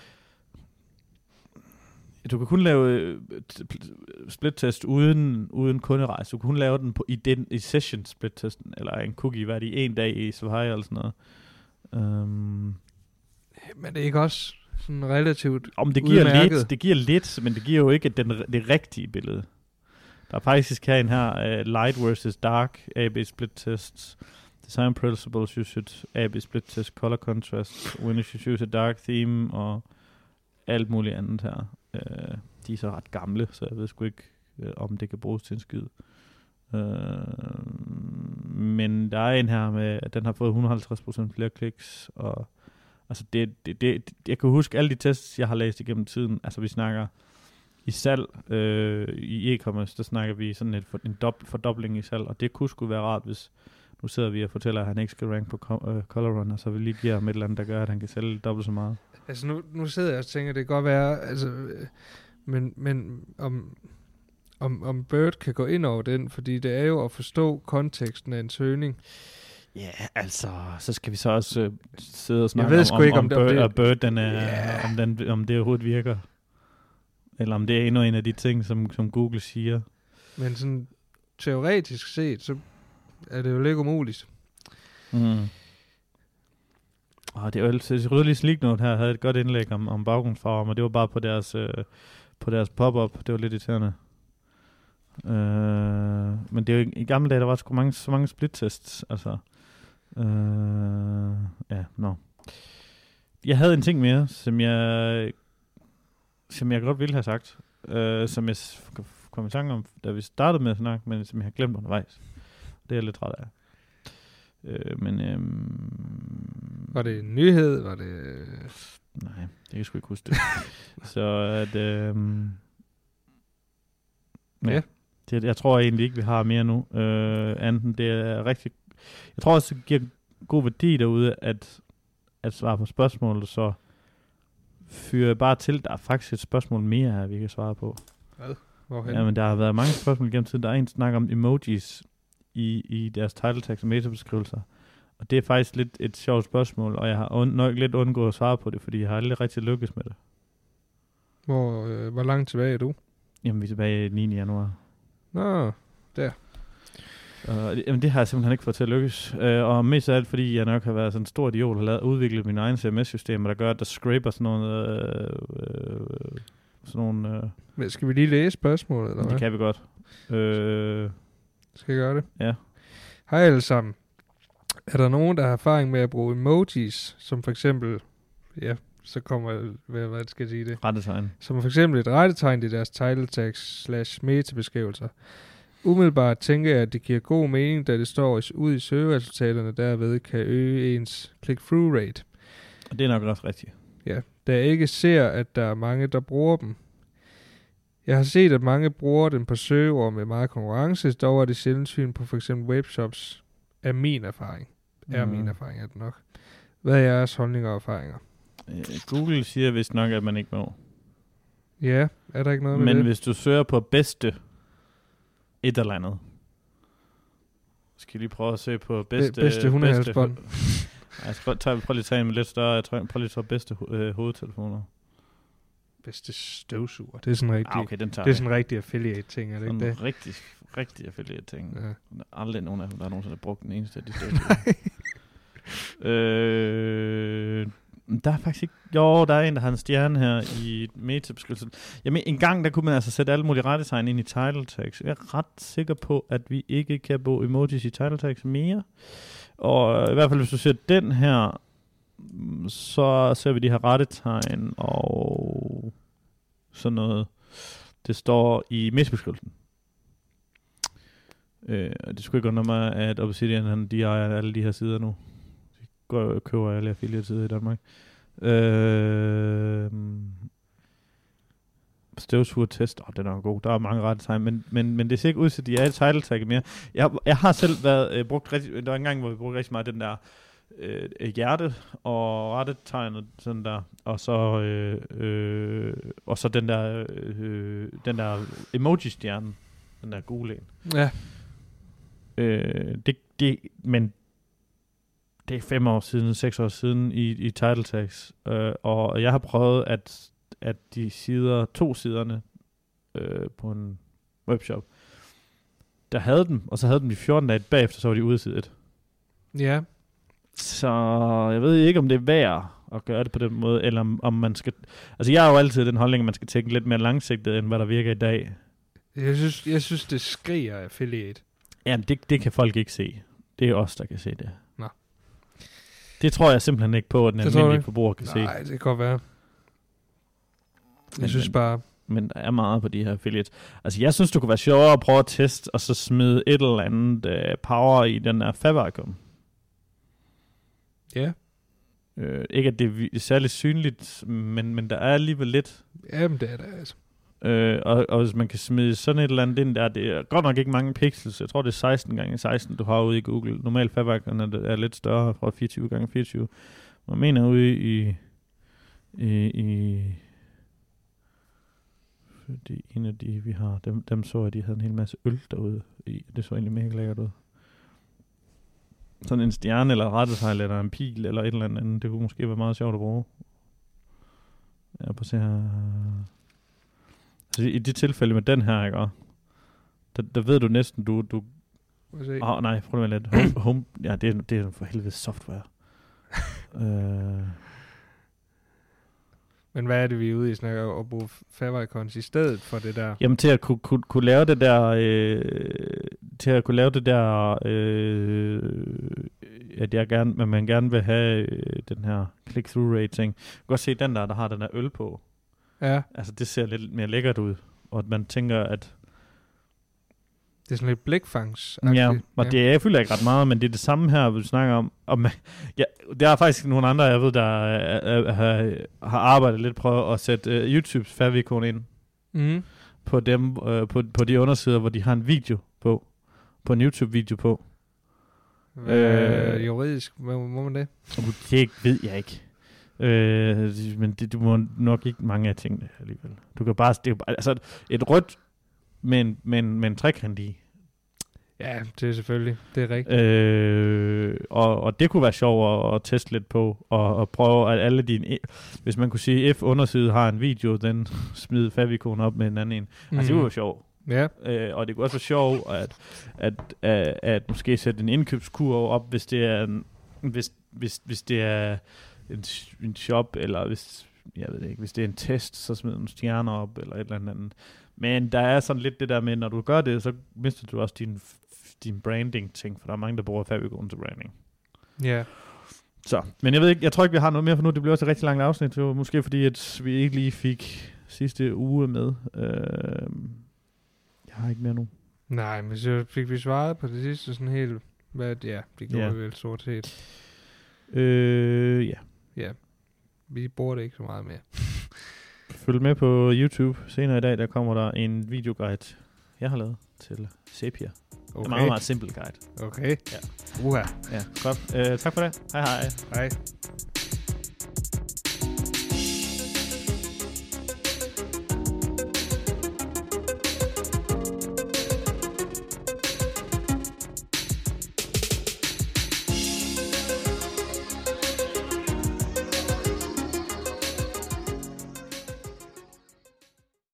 Du kan kun lave split-test uden, uden kunderejse. Du kan kun lave den på, i, den, i session split-testen, eller en cookie, hvad er det, i en dag i Safari eller sådan noget. Um, Men det er ikke også sådan relativt om det giver lidt, det giver lidt, men det giver jo ikke den, det rigtige billede. Der er faktisk her en her, uh, light versus dark, A B split tests, design principles, you should A B split test, color contrast, when you should use a dark theme, og alt muligt andet her. Uh, de er så ret gamle, så jeg ved sgu ikke, uh, om det kan bruges til en skid. Uh, men der er en her med, at den har fået et hundrede og halvtreds procent flere kliks, og altså det, det, det, jeg kan huske alle de tests, jeg har læst igennem tiden. Altså vi snakker i salg, øh, i e-commerce, der snakker vi sådan et for, en dob- fordobling i salg, og det kunne sgu være rart, hvis nu sidder vi og fortæller, at han ikke skal rank på co- uh, Color Run, og så vi lige giver ham et eller andet, der gør, at han kan sælge dobbelt så meget. Altså nu, nu sidder jeg og tænker, det kan godt være, altså, øh, men, men om, om, om Bird kan gå ind over den, fordi det er jo at forstå konteksten af en søgning. Ja, yeah, altså, så skal vi så også øh, sidde og snakke jeg ved sgu om, ikke, om, om, om, det, Bird, om det, Bird den er, yeah. om, den, om det overhovedet virker. Eller om det er endnu en af de ting, som, som Google siger. Men sådan teoretisk set, så er det jo ikke umuligt. Mm. Og det er jo altså, Rødlige Sleeknote her havde et godt indlæg om, om baggrundsfarver, men det var bare på deres, øh, på deres pop-up. Det var lidt irriterende. Øh, men det er jo i gamle dage, der var sgu mange, så mange split-tests. Altså, øh, ja, no. Jeg havde en ting mere, som jeg, som jeg godt ville have sagt, øh, som jeg kom i tanke om, da vi startede med at snakke, men som jeg har glemt undervejs. Det er jeg lidt træt af. Øh, men øhm, var det en nyhed? Var det... Nej, jeg kan sgu ikke huske det. Så at øhm, ja, ja. Det, jeg tror egentlig ikke vi har mere nu. Øh, anden det er rigtig. Jeg tror også det giver god værdi derude, at, at svare på spørgsmål, så fyrer bare til, der er faktisk et spørgsmål mere her, vi kan svare på. Hvad? Hvorhen? Ja, men der har været mange spørgsmål gennem tiden. Der er en snak om emojis i, i deres title text og metabeskrivelser. Og det er faktisk lidt et sjovt spørgsmål, og jeg har und- nok lidt undgået at svare på det, fordi jeg har aldrig rigtig lykkes med det. Hvor, øh, hvor langt tilbage er du? Jamen, vi er tilbage niende januar. Nå, der. Uh, jamen, det har jeg simpelthen ikke fået til at lykkes. Uh, og mest af alt, fordi jeg nok har været sådan en stor idiot og lavet, udviklet min egen C M S-systemer, der gør, at der scraper sådan nogle... Uh, uh, sådan nogle uh, Men skal vi lige læse spørgsmålet, eller hvad? det kan vi godt. Uh, skal jeg gøre det? Ja. Hej alle sammen. Er der nogen, der har erfaring med at bruge emojis, som for eksempel... Ja, så kommer... Hvad, hvad skal jeg sige det? Rettetegn. Som for eksempel et rettetegn i deres title text slash metabeskrivelser. Umiddelbart tænker jeg, at det giver god mening, da det står ud i søgeresultaterne, derved kan øge ens click-through rate. Og det er nok også rigtigt. Ja, da jeg ikke ser, at der er mange, der bruger dem. Jeg har set, at mange bruger dem på søgeord med meget konkurrence, dog er det sjældent syn på for eksempel webshops, er min erfaring. Er Mm. min erfaring, er det nok. Hvad er jeres holdninger og erfaringer? Uh, Google siger vist nok, at man ikke må. Ja, er der ikke noget med Men det? hvis du søger på bedste et eller andet, skal jeg lige prøve at søge på bedste... bedste hundehalsbånd. Nej, så prøv, prøv lige at tage en lidt større. Jeg tror, prøv lige at tage bedste ho- øh, hovedtelefoner. Bedste støvsuger. Det er sådan en rigtig, Ah, okay, den tager det er jeg. sådan en rigtig affiliate ting, er det Sådan ikke en det? rigtig, rigtig affiliate ting. Ja. Der er aldrig nogen af dem, der har nogensinde brugt den eneste af de støvsuger. øh, der er faktisk ikke... Jo, der er en, der har en stjerne her i metabeskrivelsen. Jamen, en gang, der kunne man altså sætte alle mulige rettetegn ind i title tags. Jeg er ret sikker på, at vi ikke kan bruge emojis i title tags mere. Og i hvert fald, hvis du ser den her, så ser vi de her rettetegn og sådan noget. Det står i metabeskrivelsen. Øh, det skulle ikke undre mig, at Obsidian, han, de ejer alle de her sider nu. De går og køber alle affiliate-sider i Danmark. Øh, Støvsugertest, åh, den er god. Der er mange rettetegn, men, men, men det ser ikke ud til, at de er i title tag mere. Jeg, jeg har selv været øh, brugt rigtig, der var en gang, hvor vi brugte rigtig meget den der øh, hjerte og rettetegnet sådan der, og så øh, øh, og så den der øh, den der emoji-stjerne, den der gule en. Ja. Øh, det, det, men det er fem år siden, seks år siden i, i title tags, øh, og jeg har prøvet at at de sider, to siderne øh, på en webshop, der havde dem, og så havde dem i fjorten dage bagefter, så var de udsidet. Ja. Så jeg ved ikke, om det er værd at gøre det på den måde, eller om, om man skal... Altså jeg har jo altid den holdning, at man skal tænke lidt mere langsigtet, end hvad der virker i dag. Jeg synes, jeg synes det skriger affiliate. Jamen, det, det kan folk ikke se. Det er os, der kan se det. Nå. Det tror jeg simpelthen ikke på, at den Det tror du almindelige ikke? forbruger kan se. Nej, det kan godt være. Jeg Men- synes men- bare... Men der er meget på de her affiliates. Altså, jeg synes, du kunne være sjovere at prøve at teste, og så smide et eller andet uh, power i den der Fabricum. Ja. Uh, ikke, at det er vi- særlig synligt, men, men der er alligevel lidt. Jamen, det er det altså. Uh, og, og hvis man kan smide sådan et eller andet ind der, det er godt nok ikke mange pixels. Jeg tror, det er seksten gange seksten, du har ude i Google. Normalt Fabricum er, er lidt større, fra fireogtyve gange fireogtyve. Man mener ude i... i, i fordi en af de, vi har, dem, dem så jeg, de havde en hel masse øl derude i. Det så egentlig mega lækkert ud. Sådan en stjerne, eller et rettesejl, eller en pil, eller et eller andet. Det kunne måske være meget sjovt at bruge. Ja, prøv at se her. Altså, i det tilfælde med den her, ikke? Der, der ved du næsten, du... du Må jeg se. Åh, oh, nej, prøv at lidt. Home, home, ja, det er, det er for helvede software. øh... Men hvad er det, vi er ude i snakker om at bruge favicons i stedet for det der? Jamen til at kunne, kunne, kunne lave det der, øh, til at kunne lave det der, øh, at jeg gerne, at man gerne vil have øh, den her click-through rating. Du kan godt se den der, der har den der øl på. Ja, Altså det ser lidt mere lækkert ud, og at man tænker, at det er sådan lidt blikfangs. ja, og ja. Det er, jeg føler ikke ret meget, men det er det samme her, vi snakker om. om ja, der er faktisk nogle andre, jeg ved, der øh, øh, har, har arbejdet lidt på at sætte øh, YouTubes favicon ind Mm. på dem, øh, på, på de undersider, hvor de har en video på, på en YouTube-video på. Øh, øh, juridisk, må, må man det? Det ved jeg ikke. Øh, men det, du må nok ikke mange af tingene alligevel. Du kan bare... Det er, altså, et rødt med en, med en, med en trekant i. Ja, det er selvfølgelig. Det er rigtigt. Øh, og, og det kunne være sjovt at, at teste lidt på, og, og prøve at alle dine... Hvis man kunne sige, at F-underside har en video, den smider favicon op med en anden en. Mm. Altså, det kunne være sjovt. Ja. Øh, og det kunne også være sjovt at, at, at, at måske sætte en indkøbskurve op, hvis det er en, hvis, hvis, hvis det er en, en shop, eller hvis, jeg ved ikke, hvis det er en test, så smider nogle stjerner op, eller et eller andet. Men der er sådan lidt det der med, når du gør det, så mister du også din, din branding-ting, for der er mange, der bruger favicon til branding. Ja. Så, men jeg ved ikke, jeg tror ikke, vi har noget mere for nu. Det bliver også et rigtig langt afsnit. Det var måske fordi, at vi ikke lige fik sidste uge med. Øh, jeg har ikke mere nu. Nej, men så fik vi svaret på det sidste sådan helt, hvad, ja, det gjorde Ja. vi vel stort set. Øh, ja. Ja, vi bruger det ikke så meget mere. Følg med på YouTube. Senere i dag, der kommer der en videoguide, jeg har lavet til Zapier. Okay. En meget, meget simpel guide. Okay. Ja. Uha. Ja, godt. Øh, tak for det. Hej hej. Hej.